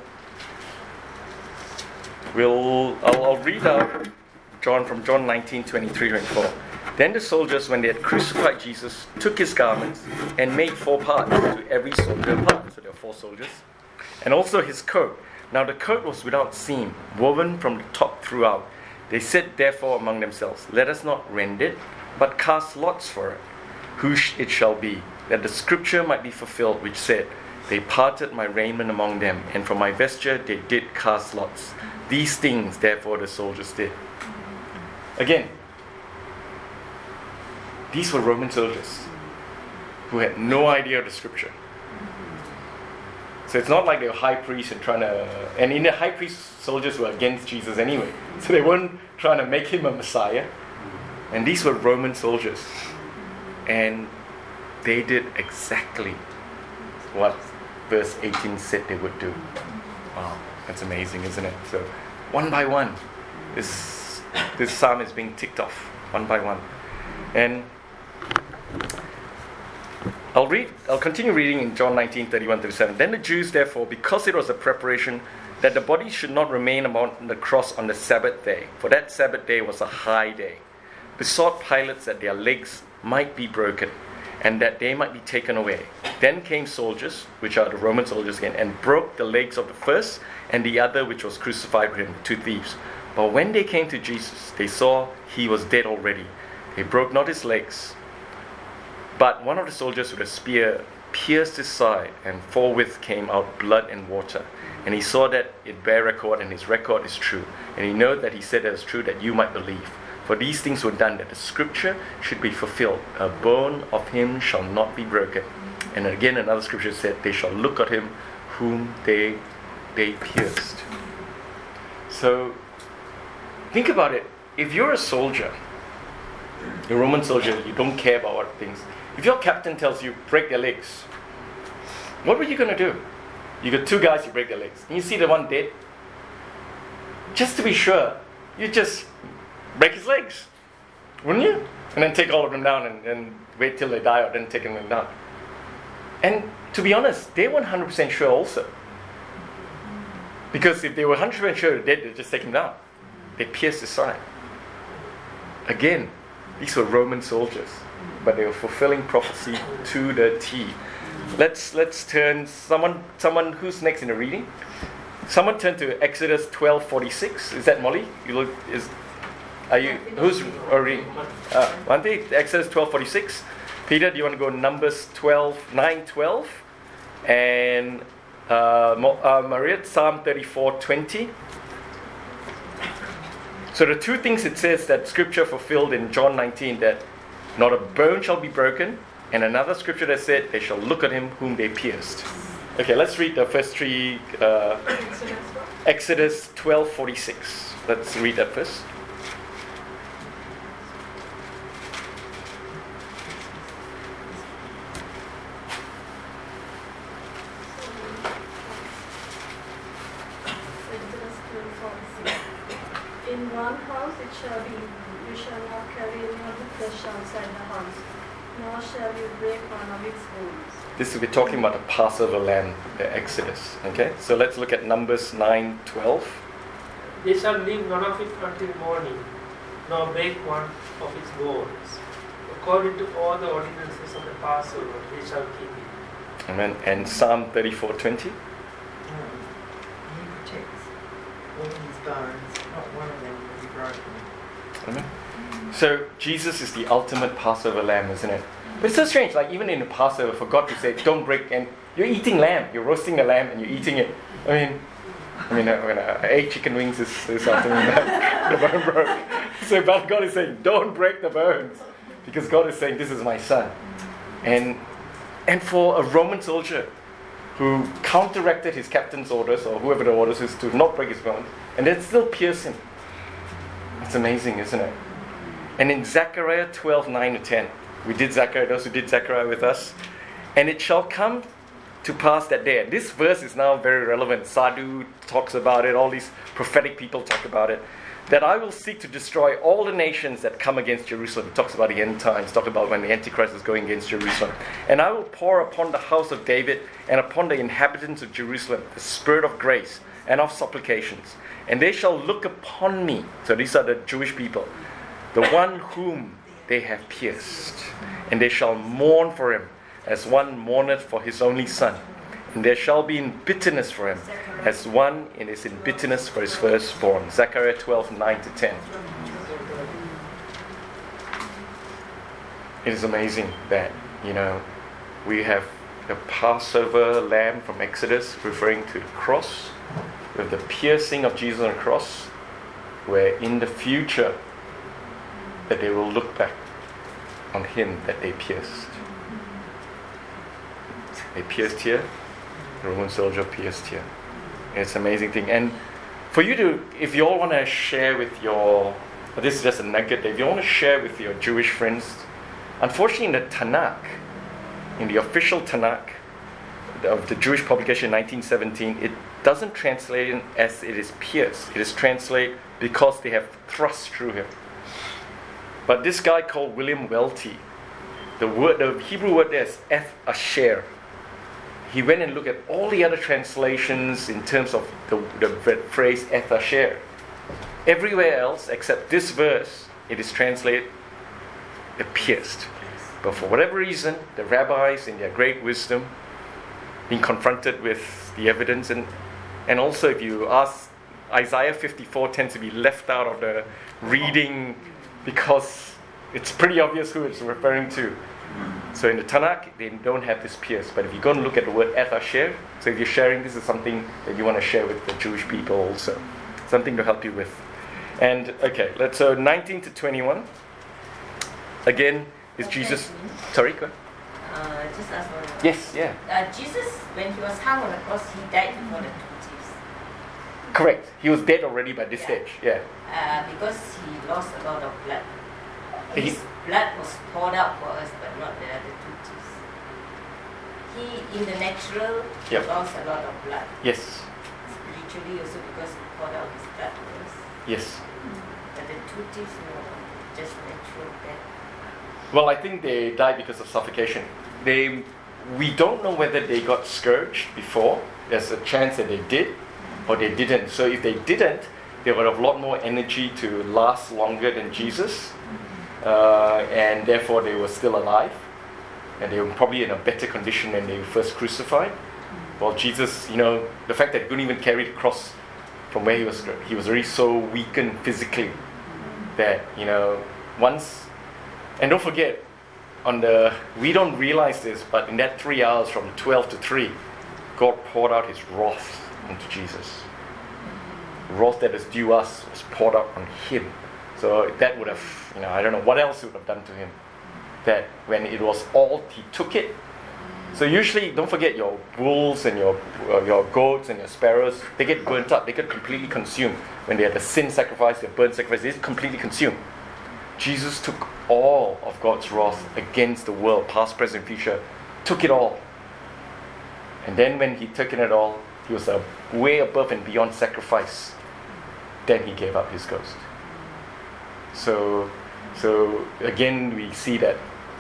we'll I'll, I'll read out John from John nineteen, twenty-three, twenty-four. Then the soldiers, when they had crucified Jesus, took his garments and made four parts, to every soldier a part. So there were four soldiers. And also his coat. Now the coat was without seam, woven from the top throughout. They said therefore among themselves, let us not rend it, but cast lots for it, whose it shall be, that the scripture might be fulfilled, which said, they parted my raiment among them, and for my vesture they did cast lots. These things therefore the soldiers did. Again, these were Roman soldiers who had no idea of the scripture. So it's not like they were high priests and trying to, and in the high priest soldiers were against Jesus anyway. So they weren't trying to make him a Messiah. And these were Roman soldiers. And they did exactly what verse eighteen said they would do. Wow, that's amazing, isn't it? So one by one, this this psalm is being ticked off, one by one. And I'll read, I'll continue reading in John nineteen, thirty-one, thirty-seven. Then the Jews, therefore, because it was a preparation that the body should not remain upon the cross on the Sabbath day, for that Sabbath day was a high day, besought Pilate that their legs might be broken, and that they might be taken away. Then came soldiers, which are the Roman soldiers again, and broke the legs of the first and the other which was crucified with him, two thieves. But when they came to Jesus, they saw he was dead already. They broke not his legs, but one of the soldiers with a spear pierced his side, and forthwith came out blood and water. And he saw that it bare record, and his record is true. And he knew that he said it was true, that you might believe. For these things were done, that the scripture should be fulfilled. A bone of him shall not be broken. And again another scripture said, they shall look at him whom they they pierced. So think about it. If you're a soldier, a Roman soldier, you don't care about what things. If your captain tells you, break their legs, what were you going to do? You got two guys, you break their legs. And you see the one dead. Just to be sure, you just break his legs, wouldn't you? And then take all of them down and, and wait till they die, or then take them down. And to be honest, they weren't one hundred percent sure also. Because if they were one hundred percent sure they're dead, they'd just take him down. They pierced his side. Again, these were Roman soldiers, but they were fulfilling prophecy to the T. Let's let's turn, someone someone who's next in the reading? Someone turn to Exodus twelve forty-six. Is that Molly? You look, is Are you, who's already, uh, one thing, Exodus twelve forty-six. Peter, do you want to go Numbers twelve, nine, twelve? And uh, uh, Maria, Psalm thirty-four, twenty. So the two things it says that scripture fulfilled in John nineteen, that Not a bone shall be broken. And another scripture that said, they shall look at him whom they pierced. Okay, let's read the first three. Uh, Exodus twelve forty-six. Let's read that first. In one house it shall be, you shall not carry any of the flesh outside the house, nor shall you break one of its bones. This is, we're talking about the Passover lamb, the Exodus. Okay, so let's look at Numbers nine twelve. They shall leave none of it until morning, nor break one of its bones. According to all the ordinances of the Passover, they shall keep it. Amen. And Psalm thirty-four twenty. He protects all his bones, not one of them will be broken. Amen. So Jesus is the ultimate Passover lamb, isn't it? But it's so strange, like even in the Passover, for God to say, don't break, and you're eating lamb, you're roasting the lamb and you're eating it. I mean, I mean, uh, when I ate chicken wings this, this afternoon, the bone broke. So, but God is saying, don't break the bones, because God is saying, this is my son. And and for a Roman soldier who counteracted his captain's orders, or whoever the orders is, to not break his bones, and then still pierce him. It's amazing, isn't it? And in Zechariah twelve nine to ten, we did Zechariah, those who did Zechariah with us. And it shall come to pass that day. And this verse is now very relevant. Sadhu talks about it, all these prophetic people talk about it. That I will seek to destroy all the nations that come against Jerusalem. It talks about the end times, talks about when the Antichrist is going against Jerusalem. And I will pour upon the house of David and upon the inhabitants of Jerusalem the spirit of grace and of supplications. And they shall look upon me. So these are the Jewish people. The one whom they have pierced. And they shall mourn for him as one mourneth for his only son. And there shall be in bitterness for him as one in is in bitterness for his firstborn. Zechariah twelve nine to ten. It is amazing that, you know, we have the Passover lamb from Exodus referring to the cross, with the piercing of Jesus on the cross, where in the future that they will look back on him that they pierced. They pierced here, the Roman soldier pierced here. And it's an amazing thing. And for you to, if you all want to share with your, this is just a nugget, if you want to share with your Jewish friends, unfortunately in the Tanakh, in the official Tanakh of the Jewish publication in nineteen seventeen, it doesn't translate in as it is pierced. It is translated because they have thrust through him. But this guy called William Welty, the word, the Hebrew word there is eth asher. He went and looked at all the other translations in terms of the, the phrase eth asher. Everywhere else except this verse, it is translated the pierced. But for whatever reason, the rabbis in their great wisdom, being confronted with the evidence, and and also if you ask, Isaiah fifty-four tends to be left out of the reading because it's pretty obvious who it's referring to. So in the Tanakh, they don't have this pierce. But if you go and look at the word eth asher, so if you're sharing, this is something that you want to share with the Jewish people also. Something to help you with. And, okay, let's, so nineteen to twenty-one. Again, is Okay. Jesus... Sorry, go ahead. Uh, just ask one. Yes, yeah. Uh, Jesus, when he was hung on the cross, he died before the two thieves. Correct. He was dead already by this Yeah. stage. Yeah. Uh, because he lost a lot of blood. He- His blood was poured out for us, but not the other two thieves. He, in the natural, Yep. lost a lot of blood. Yes. Spiritually also because he poured out his blood for us. Yes. But the two thieves, no, just natural death. Well, I think they died because of suffocation. They, we don't know whether they got scourged before. There's a chance that they did, or they didn't. So if they didn't, they would have a lot more energy to last longer than Jesus, uh, and therefore they were still alive, and they were probably in a better condition than they were first crucified. While Jesus, you know, the fact that he couldn't even carry the cross from where he was, he was already so weakened physically that, you know, once. And don't forget, on the we don't realize this, but in that three hours from twelve to three, God poured out his wrath onto Jesus. Wrath that is due us was poured out on him. So that would have, you know, I don't know what else it would have done to him. that when it was all, he took it. So usually, don't forget your bulls and your uh, your goats and your sparrows, they get burnt up, they get completely consumed. When they had the sin sacrifice, the burnt sacrifice, they get completely consumed. Jesus took all of God's wrath against the world, past, present, future, took it all. And then when he took it all, he was a way above and beyond sacrifice. Then he gave up his ghost. So, so again, we see that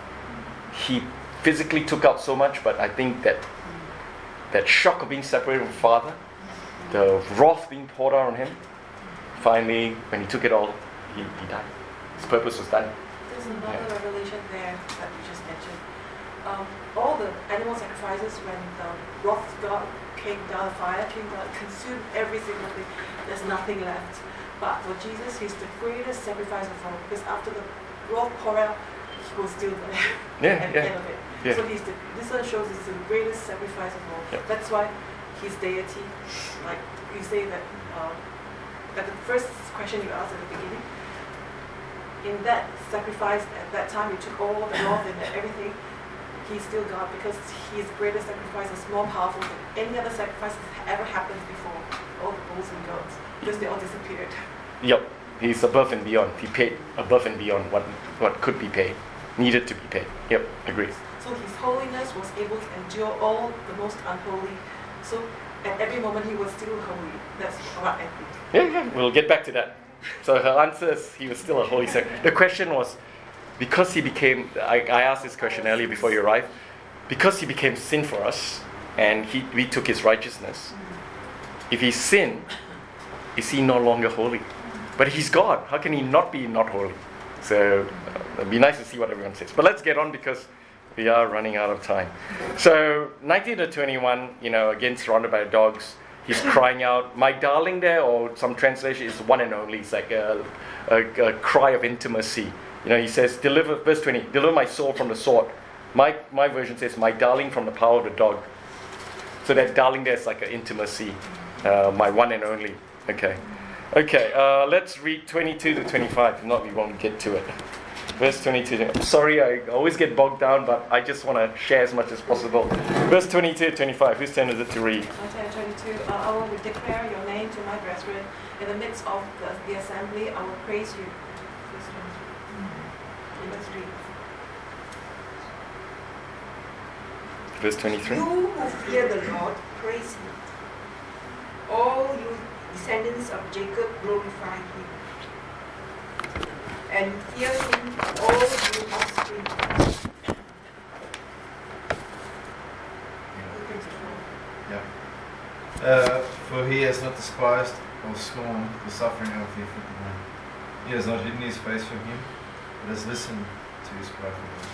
he physically took out so much, but I think that that shock of being separated from Father, the wrath being poured out on him, finally, when he took it all, he, he died. His purpose was done. There's another yeah. revelation there that you just mentioned. Um, all the animal sacrifices, when the wrath of God came down, fire came down, consumed every single thing. There's nothing left. But for Jesus, he's the greatest sacrifice of all, because after the wrath poured out, he was still there yeah, at yeah. the end of it. Yeah. So he's the, this one shows he's the greatest sacrifice of all. Yeah. That's why his deity, like you say that, um, that the first question you asked at the beginning, in that sacrifice, at that time, he took all the wrath and everything, he's still God, because his greatest sacrifice is more powerful than any other sacrifice that ever happened before, all the bulls and goats, because they all disappeared. Yep, he's above and beyond. He paid above and beyond what, what could be paid, needed to be paid. Yep, agreed. So his holiness was able to endure all the most unholy. So at every moment he was still holy. That's what I think. Yeah, yeah, we'll get back to that. So her answer is he was still a holy sacrifice. The question was, because he became, I, I asked this question earlier before you arrived, because he became sin for us, and he, we took his righteousness. If he sinned, is he no longer holy? But he's God. How can he not be not holy? So uh, it'd be nice to see what everyone says. But let's get on, because we are running out of time. So nineteen to twenty-one, you know, again surrounded by dogs. He's crying out, "My darling," there, or some translation is "one and only." It's like a, a, a cry of intimacy. You know, he says, "Deliver," verse twenty, "Deliver my soul from the sword." My my version says, "My darling from the power of the dog." So that darling there is like an intimacy, uh, my one and only. Okay, okay. Uh, let's read twenty-two to twenty-five. If not, we won't get to it. Verse twenty-two. I'm sorry, I always get bogged down, but I just want to share as much as possible. Verse twenty-two to twenty-five. Whose turn is it to read? Isaiah twenty-two. Uh, I will declare your name to my brethren. In the midst of the, the assembly, I will praise you. Let's read. Verse twenty-three. You who fear the Lord, praise him. All you descendants of Jacob, glorify him. And fear him, all you offspring. Yeah. Uh, for he has not despised or scorned the suffering of the afflicted one. He has not hidden his face from him, but has listened to his cry for him.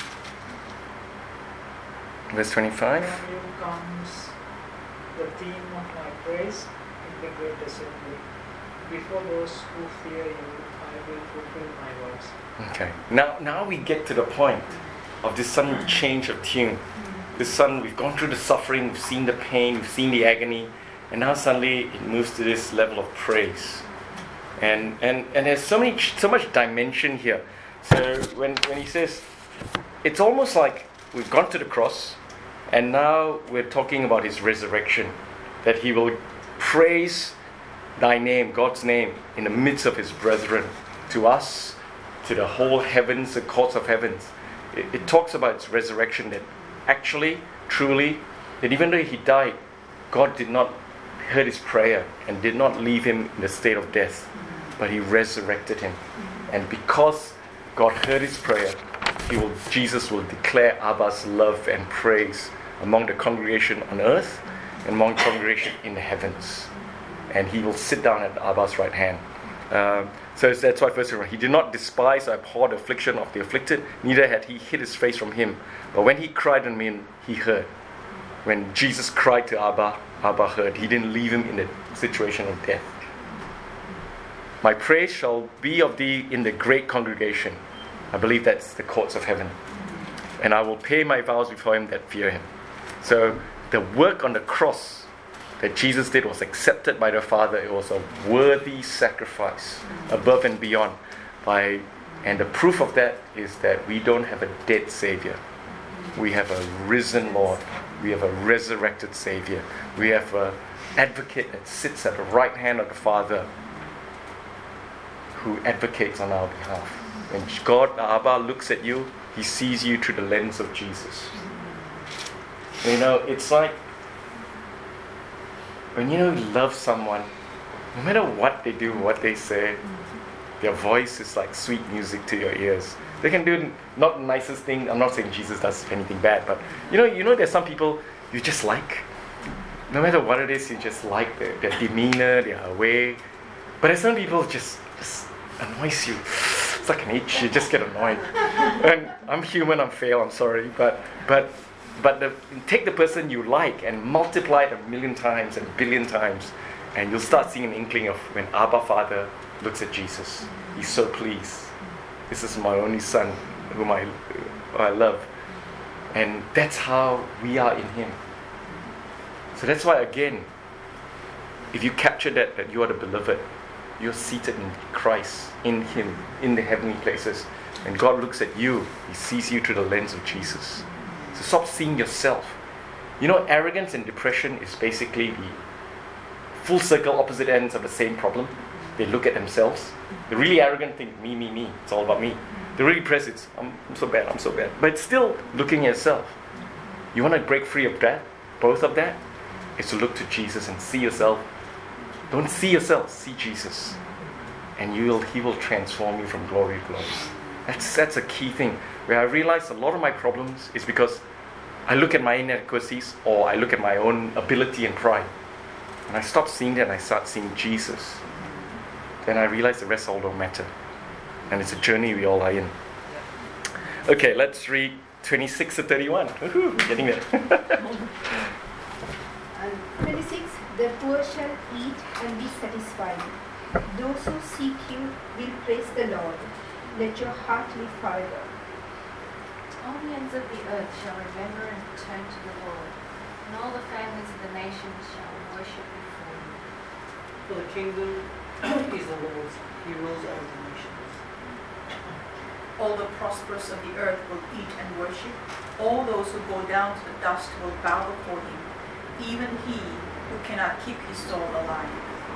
Verse twenty-five. From you comes the theme of my praise in the great assembly. Before those who fear you, I will fulfill my words. Okay. Now, now we get to the point of this sudden change of tune. This sudden, we've gone through the suffering, we've seen the pain, we've seen the agony, and now suddenly it moves to this level of praise. And and and there's so many, so much dimension here. So when when he says, it's almost like we've gone to the cross, and now we're talking about his resurrection, that he will praise thy name, God's name, in the midst of his brethren, to us, to the whole heavens, the courts of heavens. It, it talks about its resurrection, that actually, truly, that even though he died, God did not hear his prayer and did not leave him in the state of death, but he resurrected him. And because God heard his prayer, he will, Jesus will declare Abba's love and praise among the congregation on earth and among the congregation in the heavens. And he will sit down at Abba's right hand. Um, so that's why first he did not despise or abhor the affliction of the afflicted, neither had he hid his face from him. But when he cried on me, he heard. When Jesus cried to Abba, Abba heard. He didn't leave him in the situation of death. My praise shall be of thee in the great congregation. I believe that's the courts of heaven. And I will pay my vows before him that fear him. So the work on the cross that Jesus did was accepted by the Father. It was a worthy sacrifice above and beyond by And the proof of that is that we don't have a dead Savior. We have a risen Lord. We have a resurrected Savior. We have an advocate that sits at the right hand of the Father who advocates on our behalf. When God, Abba, looks at you, He sees you through the lens of Jesus. You know, it's like when you know you love someone, no matter what they do, what they say, their voice is like sweet music to your ears. They can do not the nicest thing. I'm not saying Jesus does anything bad, but you know, you know, there's some people you just like. No matter what it is, you just like their, their demeanor, their way. But there's some people just just annoys you. It's like an itch. You just get annoyed. And I'm human. I'm fail. I'm sorry, but but but the, take the person you like and multiply it a million times and a billion times, and you'll start seeing an inkling of when Abba Father looks at Jesus. He's so pleased. This is my only son, whom I, who I love. And that's how we are in Him. So that's why, again, if you capture that, that you are the beloved, you're seated in Christ, in Him, in the heavenly places. And God looks at you, He sees you through the lens of Jesus. So stop seeing yourself. You know, arrogance and depression is basically the full circle opposite ends of the same problem. They look at themselves. The really arrogant think, me, me, me. It's all about me. The really depressed, it's, I'm, I'm so bad, I'm so bad. But it's still looking at yourself. You want to break free of that, both of that, is to look to Jesus and see yourself. Don't see yourself, see Jesus. And you will, He will transform you from glory to glory. That's, that's a key thing. Where I realize a lot of my problems is because I look at my inadequacies or I look at my own ability and pride. And I stop seeing that and I start seeing Jesus. Then I realize the rest all don't matter. And it's a journey we all are in. Okay, let's read twenty-six to thirty-one. Woohoo, getting there. twenty-six. The poor shall eat and be satisfied. Those who seek you will praise the Lord. Let your heart live forever. All the ends of the earth shall remember and turn to the Lord, and all the families of the nations shall worship before you. For the kingdom is the Lord's. He rules over the nations. All the prosperous of the earth will eat and worship. All those who go down to the dust will bow before Him, even he who cannot keep his soul alive.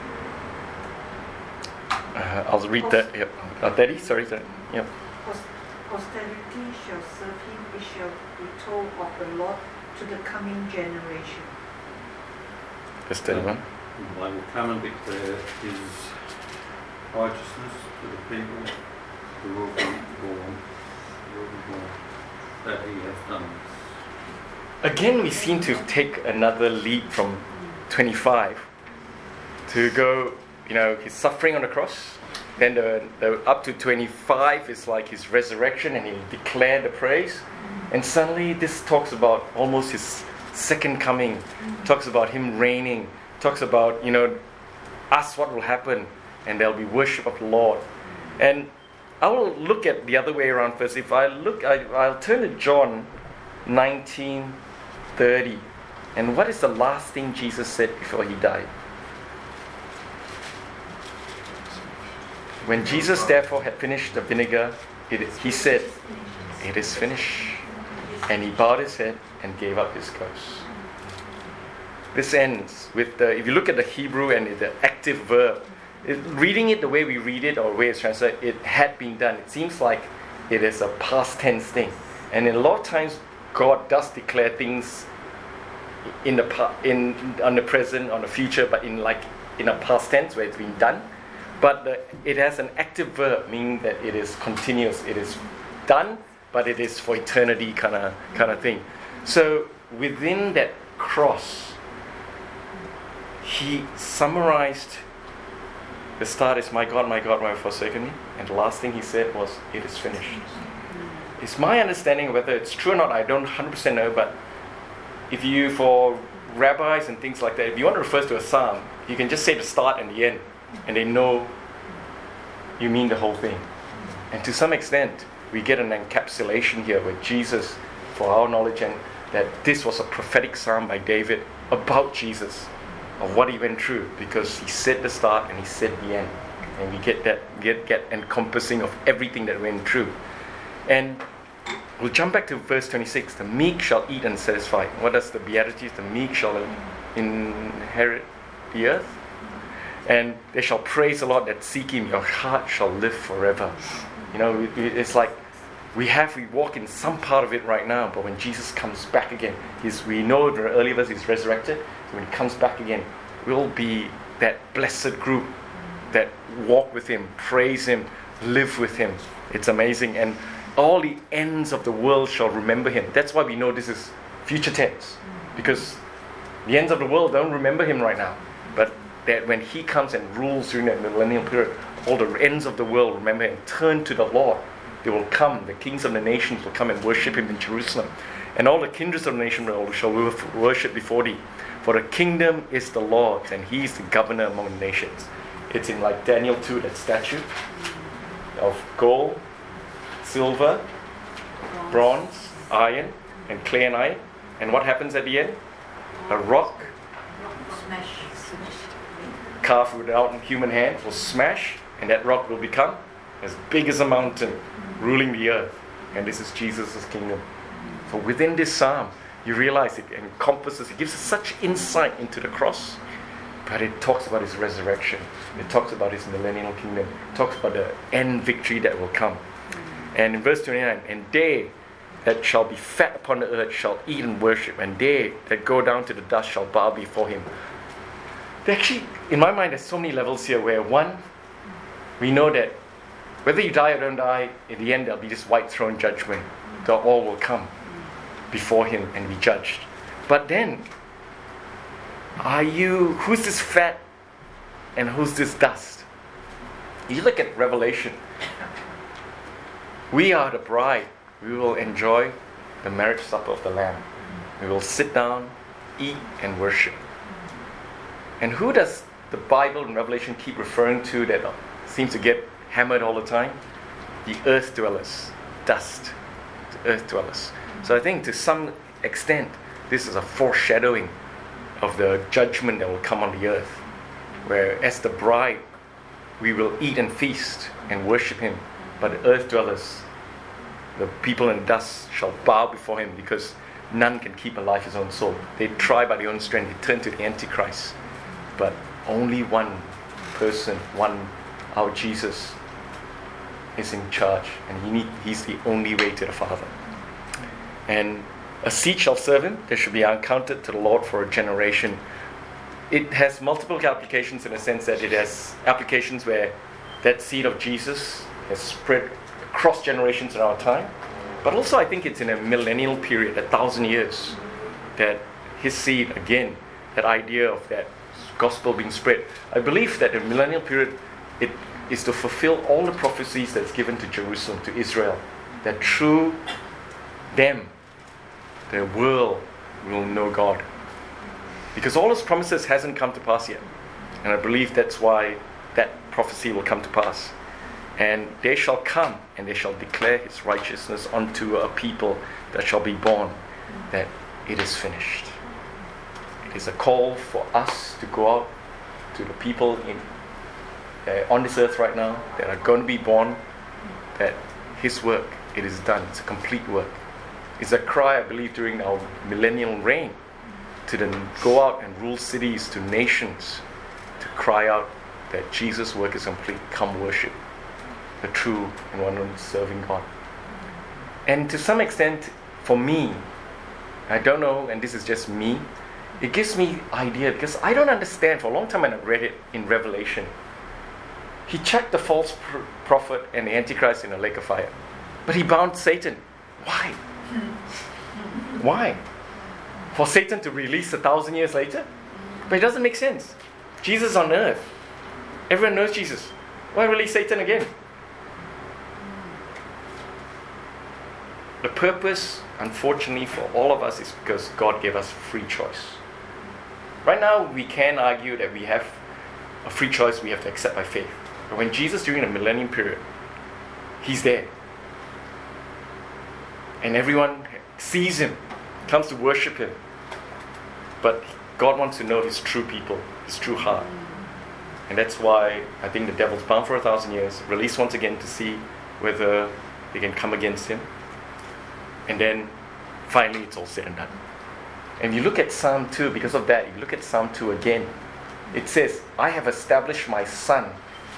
Uh, I'll read that. Yep. Uh, Daddy, sorry. sorry. Yep. Posterity shall serve Him. It shall be told of the Lord to the coming generation. Verse thirty-one. I will come and declare His righteousness to the people who will be born, who will be born, that He has done this. Again, we seem to take another leap from twenty-five to go, you know, His suffering on the cross. Then the, the up to twenty-five is like His resurrection and He declared the praise. And suddenly this talks about almost His second coming, talks about Him reigning, talks about, you know, us what will happen, and there'll be worship of the Lord. And I will look at the other way around first. If I look, I, I'll turn to John nineteen thirty. And what is the last thing Jesus said before He died? When Jesus therefore had finished the vinegar, it, He said, "It is finished." And He bowed His head and gave up His ghost. This ends with the, if you look at the Hebrew and the active verb, it, reading it the way we read it or the way it's translated, it had been done. It seems like it is a past tense thing. And in a lot of times, God does declare things in the pa- in on the present, on the future, but in like in a past tense where it's been done. But the, it has an active verb, meaning that it is continuous. It is done, but it is for eternity kind of kind of thing. So within that cross, He summarized the start is, "My God, my God, why have you forsaken me?" And the last thing He said was, "It is finished." It's my understanding, whether it's true or not, I don't one hundred percent know, but if you, for rabbis and things like that, if you want to refer to a psalm, you can just say the start and the end, and they know you mean the whole thing. And to some extent, we get an encapsulation here with Jesus, for our knowledge, and that this was a prophetic psalm by David about Jesus, of what He went through, because He said the start and He said the end. and we get that get get encompassing of everything that went through. And we'll jump back to verse twenty-six. The meek shall eat and satisfy. What does the Beatitudes? The meek shall inherit the earth, and they shall praise the Lord that seek Him. Your heart shall live forever. You know, it, it's like we have we walk in some part of it right now, but when Jesus comes back again, He's we know the early verse He's resurrected. So when He comes back again, we'll be that blessed group that walk with Him, praise Him, live with Him. It's amazing. And all the ends of the world shall remember Him. That's why we know this is future tense, because the ends of the world don't remember Him right now. But that when He comes and rules during that millennial period, all the ends of the world remember Him, turn to the Lord. They will come, the kings of the nations will come and worship Him in Jerusalem. And all the kindreds of the nation shall worship before Thee. For the kingdom is the Lord's, and He is the governor among the nations. It's in like Daniel two, that statue of gold, silver, bronze, iron, and clay and iron. And what happens at the end? A rock carved without human hands will smash, and that rock will become as big as a mountain, ruling the earth. And this is Jesus' kingdom. So within this psalm, you realize it encompasses, it gives us such insight into the cross, but it talks about His resurrection. It talks about His millennial kingdom. It talks about the end victory that will come. And in verse twenty-nine, and they that shall be fat upon the earth shall eat and worship, and they that go down to the dust shall bow before Him. There actually, in my mind, there's so many levels here where, one, we know that whether you die or don't die, in the end there'll be this white throne judgment. The all will come before Him and be judged. But then, are you, who's this fat and who's this dust? You look at Revelation. We are the bride. We will enjoy the marriage supper of the Lamb. We will sit down, eat, and worship. And who does the Bible and Revelation keep referring to that seems to get hammered all the time? The earth dwellers, dust, the earth dwellers. So I think to some extent, this is a foreshadowing of the judgment that will come on the earth, where as the bride, we will eat and feast and worship Him, but the earth dwellers, the people in dust, shall bow before Him, because none can keep alive his own soul. They try by their own strength, they turn to the Antichrist, but only one person, one, our Jesus, is in charge, and he need, He's the only way to the Father. And a seed shall serve Him. There should be accounted to the Lord for a generation. It has multiple applications in the sense that it has applications where that seed of Jesus has spread across generations in our time. But also I think it's in a millennial period, a thousand years, that His seed, again, that idea of that gospel being spread. I believe that the millennial period, it is to fulfill all the prophecies that's given to Jerusalem, to Israel, that through them, the world will know God. Because all His promises hasn't come to pass yet. And I believe that's why that prophecy will come to pass. And they shall come, and they shall declare His righteousness unto a people that shall be born, that it is finished. It is a call for us to go out to the people in uh, on this earth right now that are going to be born, that His work, it is done. It's a complete work. It's a cry, I believe, during our millennial reign, to then go out and rule cities, to nations, to cry out that Jesus' work is complete. Come worship the true and one and serving God. And to some extent, for me, I don't know, and this is just me, it gives me idea, because I don't understand. For a long time when I read it in Revelation, He checked the false pr- prophet and the Antichrist in a lake of fire, but He bound Satan. Why? Why? For Satan to release a thousand years later? But it doesn't make sense. Jesus on earth. Everyone knows Jesus. Why release Satan again? The purpose, unfortunately, for all of us is because God gave us free choice. Right now, we can argue that we have a free choice we have to accept by faith. But when Jesus, during the millennium period, He's there. And everyone sees Him, comes to worship Him. But God wants to know His true people, His true heart. And that's why I think the devil's bound for a thousand years, released once again to see whether they can come against him. And then finally it's all said and done. And you look at Psalm two, because of that, you look at Psalm two again. It says, I have established my son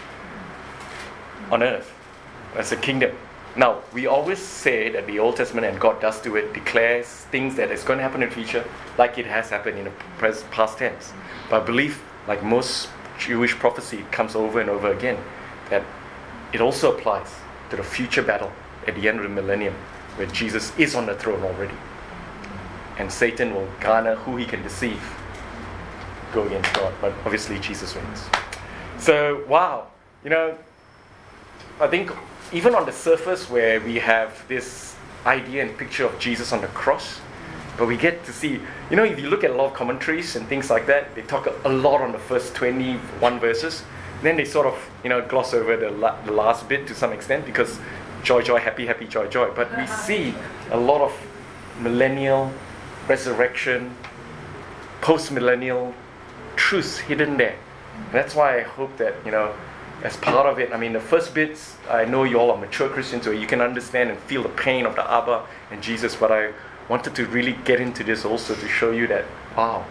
on earth as a kingdom. Now, we always say that the Old Testament, and God does do it, declares things that is going to happen in the future like it has happened in the pres- past tense. But I believe, like most Jewish prophecy, it comes over and over again, that it also applies to the future battle at the end of the millennium, where Jesus is on the throne already. And Satan will garner who he can deceive, go against God. But obviously Jesus wins. So, wow, you know, I think even on the surface where we have this idea and picture of Jesus on the cross, but we get to see, you know, if you look at a lot of commentaries and things like that, they talk a lot on the first twenty-one verses. Then they sort of, you know, gloss over the, la- the last bit to some extent, because joy, joy, happy, happy, joy, joy. But we see a lot of millennial, resurrection, post-millennial truths hidden there. And that's why I hope that, you know, as part of it, I mean, the first bits, I know you all are mature Christians, so you can understand and feel the pain of the Abba and Jesus, but I wanted to really get into this also to show you that, wow,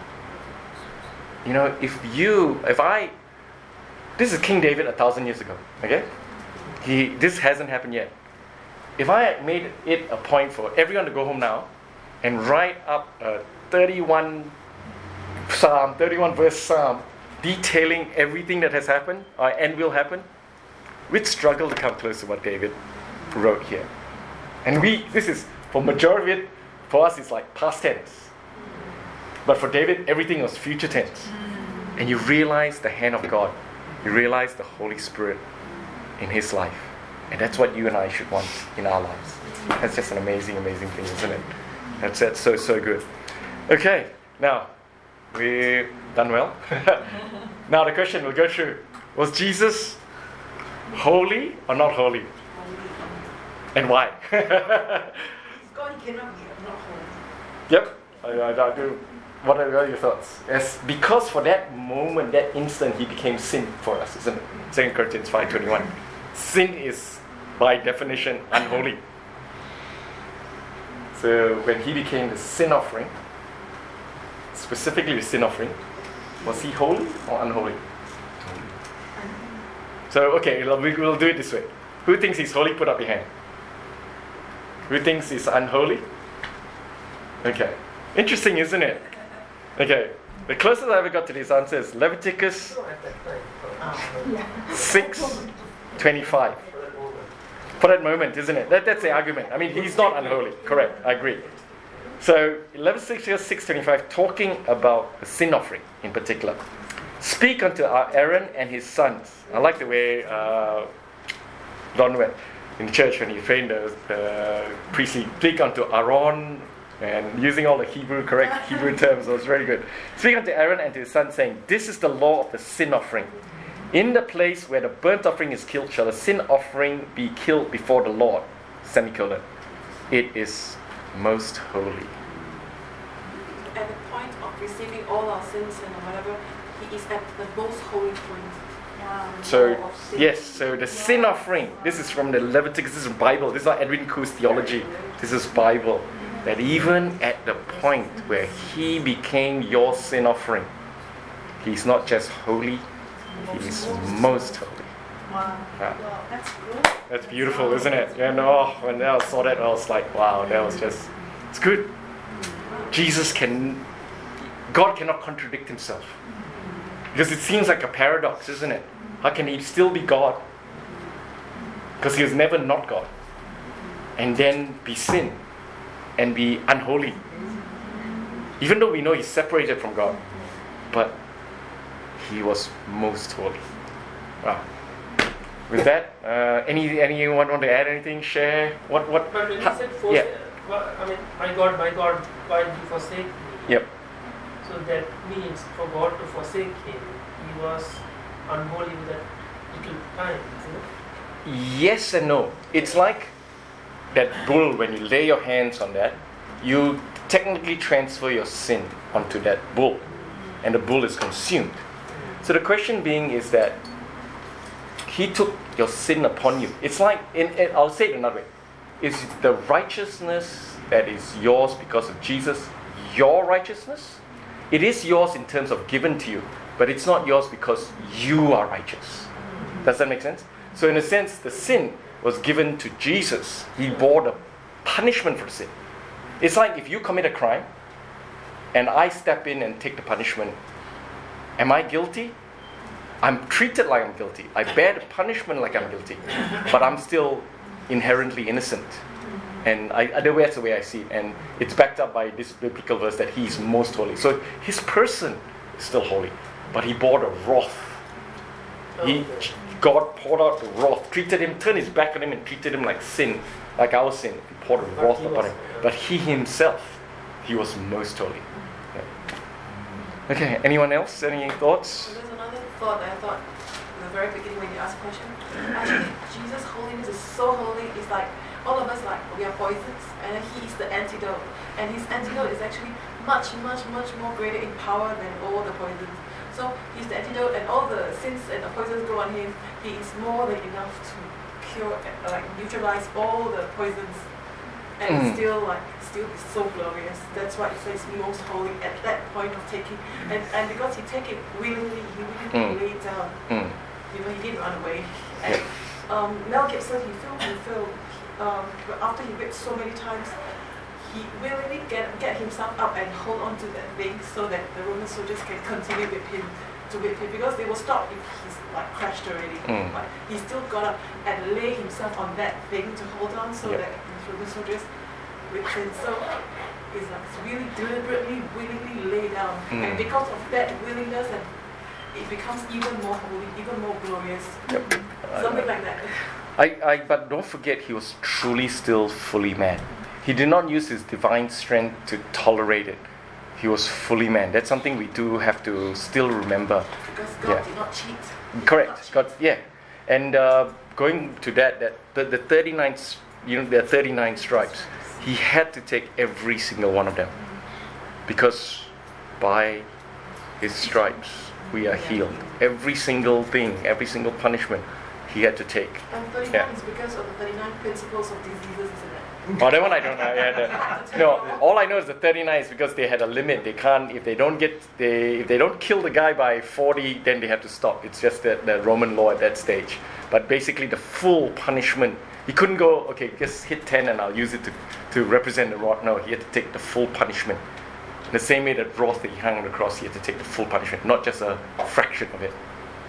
you know, if you, if I, this is King David a thousand years ago, okay? He, this hasn't happened yet. If I had made it a point for everyone to go home now and write up a thirty-one Psalm, thirty-one verse Psalm, detailing everything that has happened uh, and will happen, we'd struggle to come close to what David wrote here. And we, this is, for majority of it, for us it's like past tense. But for David, everything was future tense. And you realize the hand of God. You realize the Holy Spirit in his life. And that's what you and I should want in our lives. That's just an amazing, amazing thing, isn't it? That's, that's so, so good. Okay, now, we've done well. Now the question we'll go through. Was Jesus holy or not holy? And why? God cannot be not holy. Yep, I, I, I do. What are, what are your thoughts? Yes, because for that moment, that instant, he became sin for us, isn't it? Second Corinthians five twenty-one. Sin is, by definition, unholy. So when he became the sin offering, specifically the sin offering, was he holy or unholy? So, okay, we will do it this way. Who thinks he's holy? Put up your hand. Who thinks he's unholy? Okay. Interesting, isn't it? Okay. The closest I ever got to this answer is Leviticus six twenty-five. For that moment, isn't it? That, that's the argument. I mean, he's not unholy. Correct. I agree. So, Leviticus six twenty-five, talking about the sin offering in particular. Speak unto Aaron and his sons. I like the way uh, Don went in church when he trained the, the priestly. Speak unto Aaron, and using all the Hebrew, correct Hebrew terms. It was very good. Speak unto Aaron and to his sons, saying, this is the law of the sin offering. In the place where the burnt offering is killed, shall the sin offering be killed before the Lord. Semicolon. It is most holy. At the point of receiving all our sins and whatever, he is at the most holy point. Wow. So, yes, so the sin offering, this is from the Leviticus, this is Bible, this is not Edwin Koo's theology, this is Bible. That even at the point where he became your sin offering, he's not just holy, he is most holy. Wow. Yeah. Wow, that's good. That's beautiful, isn't it? And oh, when I saw that, I was like, wow, that was just, it's good. Jesus can, God cannot contradict himself. Because it seems like a paradox, isn't it? How can he still be God? Because he was never not God. And then be sin and be unholy. Even though we know he's separated from God. But he was most holy. Wow. With that, uh, any anyone want to add anything? Share? What? What? But when he ha- said, force, yeah. uh, I mean, my God, my God, why did you forsake me? Yep. So that means for God to forsake him, he was unholy with that little time, isn't it? Yes and no. It's like that bull, when you lay your hands on that, you technically transfer your sin onto that bull, and the bull is consumed. So the question being is that He took your sin upon you. It's like, in, in, I'll say it another way. Is the righteousness that is yours because of Jesus your righteousness? It is yours in terms of given to you, but it's not yours because you are righteous. Does that make sense? So in a sense, the sin was given to Jesus. He bore the punishment for the sin. It's like if you commit a crime and I step in and take the punishment, am I guilty? I'm treated like I'm guilty. I bear the punishment like I'm guilty, but I'm still inherently innocent. And I, I, that's the way I see it. And it's backed up by this biblical verse that He is most holy. So His person is still holy, but He bore the wrath. He, God poured out the wrath, treated Him, turned His back on Him and treated Him like sin, like our sin, and poured the wrath upon Him. But He Himself, He was most holy. Yeah. Okay, anyone else? Any thoughts? There's another thought that I thought in the very beginning when you asked the question. Actually, Jesus' holiness is so holy, it's like all of us, like, we are poisons, and He is the antidote. And His antidote is actually much, much, much more greater in power than all the poisons. So He's the antidote, and all the sins and the poisons go on Him. He is more than enough to cure, uh, like, neutralize all the poisons, and Mm. still, like, still be so glorious. That's why it says most holy at that point of taking. And and because He take it willingly, He really Mm. laid down. Mm. You know, He didn't run away. And um, Mel Gibson, he filmed, he filmed. Um, but after he whipped so many times, he willingly get get himself up and hold on to that thing so that the Roman soldiers can continue with him to whip him, because they will stop if he's like crashed already. Mm. But he still got up and lay himself on that thing to hold on so Yep. that the Roman soldiers whip him. So it's like really deliberately, willingly lay down, Mm. and because of that willingness, and it becomes even more holy, even more glorious. Yep. Something like that. I, I, but don't forget, He was truly still fully man. He did not use His divine strength to tolerate it. He was fully man. That's something we do have to still remember. Because God Yeah. did not cheat. He did Correct. not cheat. God, yeah. And uh, going to that, that the, the thirty-nine, s- you know, there are thirty-nine stripes. He had to take every single one of them, because by His stripes we are healed. Every single thing, every single punishment, He had to take. And thirty-nine Yeah. is because of the thirty-nine principles of diseases, isn't it? Oh, that one I don't know. Yeah, the, no, all I know is the thirty-nine is because they had a limit. They can't, if they don't get, they if they don't kill the guy by forty, then they have to stop. It's just the, the Roman law at that stage. But basically, the full punishment, he couldn't go, okay, just hit ten and I'll use it to, to represent the rod. No, he had to take the full punishment. In the same way that wrath that He hung on the cross, He had to take the full punishment, not just a fraction of it.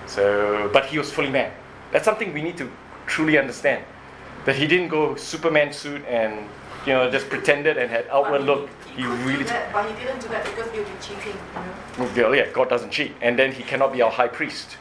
So, but He was fully man. That's something we need to truly understand. That He didn't go Superman suit and, you know, just pretended and had outward look. He could really. do that, but he didn't do that because it would be cheating. You know? Well, yeah, God doesn't cheat, and then He cannot be our high priest,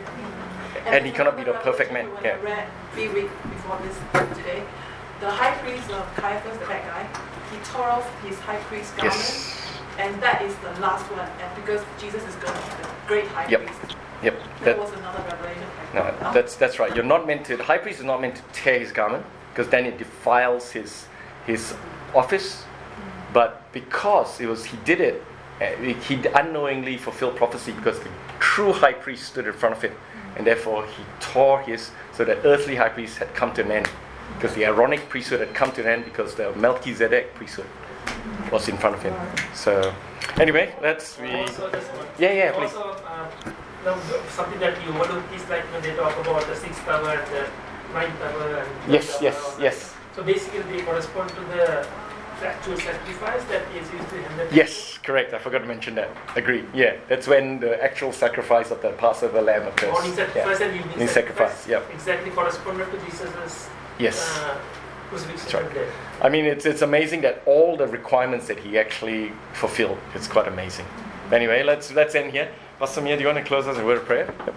and He cannot be the perfect man. When Yeah. I read, we read before this today, the high priest of Caiaphas, the bad guy, he tore off his high priest garment, Yes. and that is the last one. And because Jesus is going to be the great high Yep. priest. Yep. That That, was another revelation. no, that's that's right. You're not meant to. The high priest is not meant to tear his garment, because then it defiles his his office. But because it was he did it, uh, he unknowingly fulfilled prophecy, because the true high priest stood in front of him, and therefore he tore his. So the earthly high priest had come to an end, because the Aaronic priesthood had come to an end, because the Melchizedek priesthood was in front of him. So anyway, let's we. Also, just one. Yeah, yeah, please. Also, um, now, something that you overlook is like when they talk about the sixth hour, the ninth hour, and the Yes, tenth yes, hour. yes. So basically, they correspond to the actual sacrifice that is used in the Yes, correct. I forgot to mention that. Agreed. Yeah, that's when the actual sacrifice of the Passover lamb occurs. morning sacrifice Yeah. and evening In sacrifice, yep. exactly corresponded to Jesus' Yes. uh, crucifixion. That's right. and death. I mean, it's it's amazing that all the requirements that He actually fulfilled. It's quite amazing. Anyway, let's let's end here. Pastor Mia, do you want to close us a word of prayer? Yep.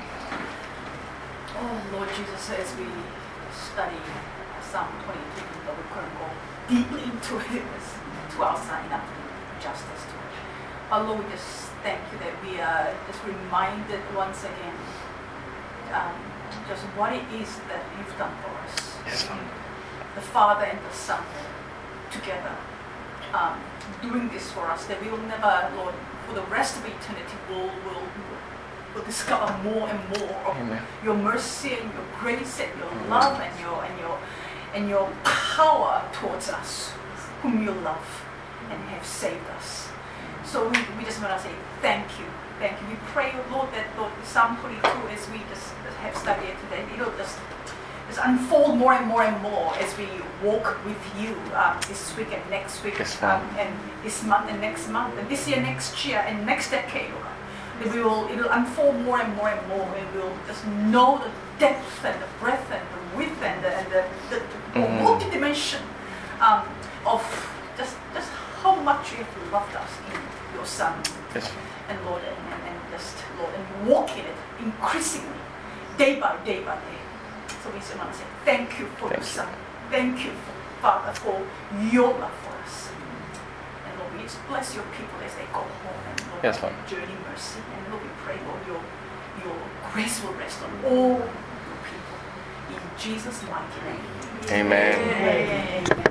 Oh, Lord Jesus, as we study Psalm twenty-two, but we couldn't go deeply into it, it was two hours not enough to do justice to it. Oh, Lord, we just thank You that we are just reminded once again um, just what it is that You've done for us. Yes, Lord. The Father and the Son together um, doing this for us, that we will never, Lord, for the rest of eternity will will will discover more and more of Amen. your mercy and your grace and your love and your and your and your power towards us, whom you love and have saved us. So we, we just want to say thank you. Thank you. We pray, Lord, that Lord, Psalm twenty-two, as we just have studied it today, it'll just, just unfold more and more and more as we walk with you um, this week and next week, Yes, um, and this month and next month, and this year, next year, and next decade, Lord. That we will, it will unfold more and more and more, and we'll just know the depth and the breadth and the width and the, and the, the, the Mhm. multi-dimension um, of just just how much you have loved us in your Son. Yes. And Lord, and, and, and just Lord, and walk in it increasingly, day by day by day. So we just want to say thank you for Thank your you. Son. Thank you, for, Father, for your love for us. And Lord, we just bless your people as they go home and Lord, Yes, Lord. journey mercy. And Lord, we pray, Lord, your your grace will rest on all your people. In Jesus' mighty name. Amen. Amen.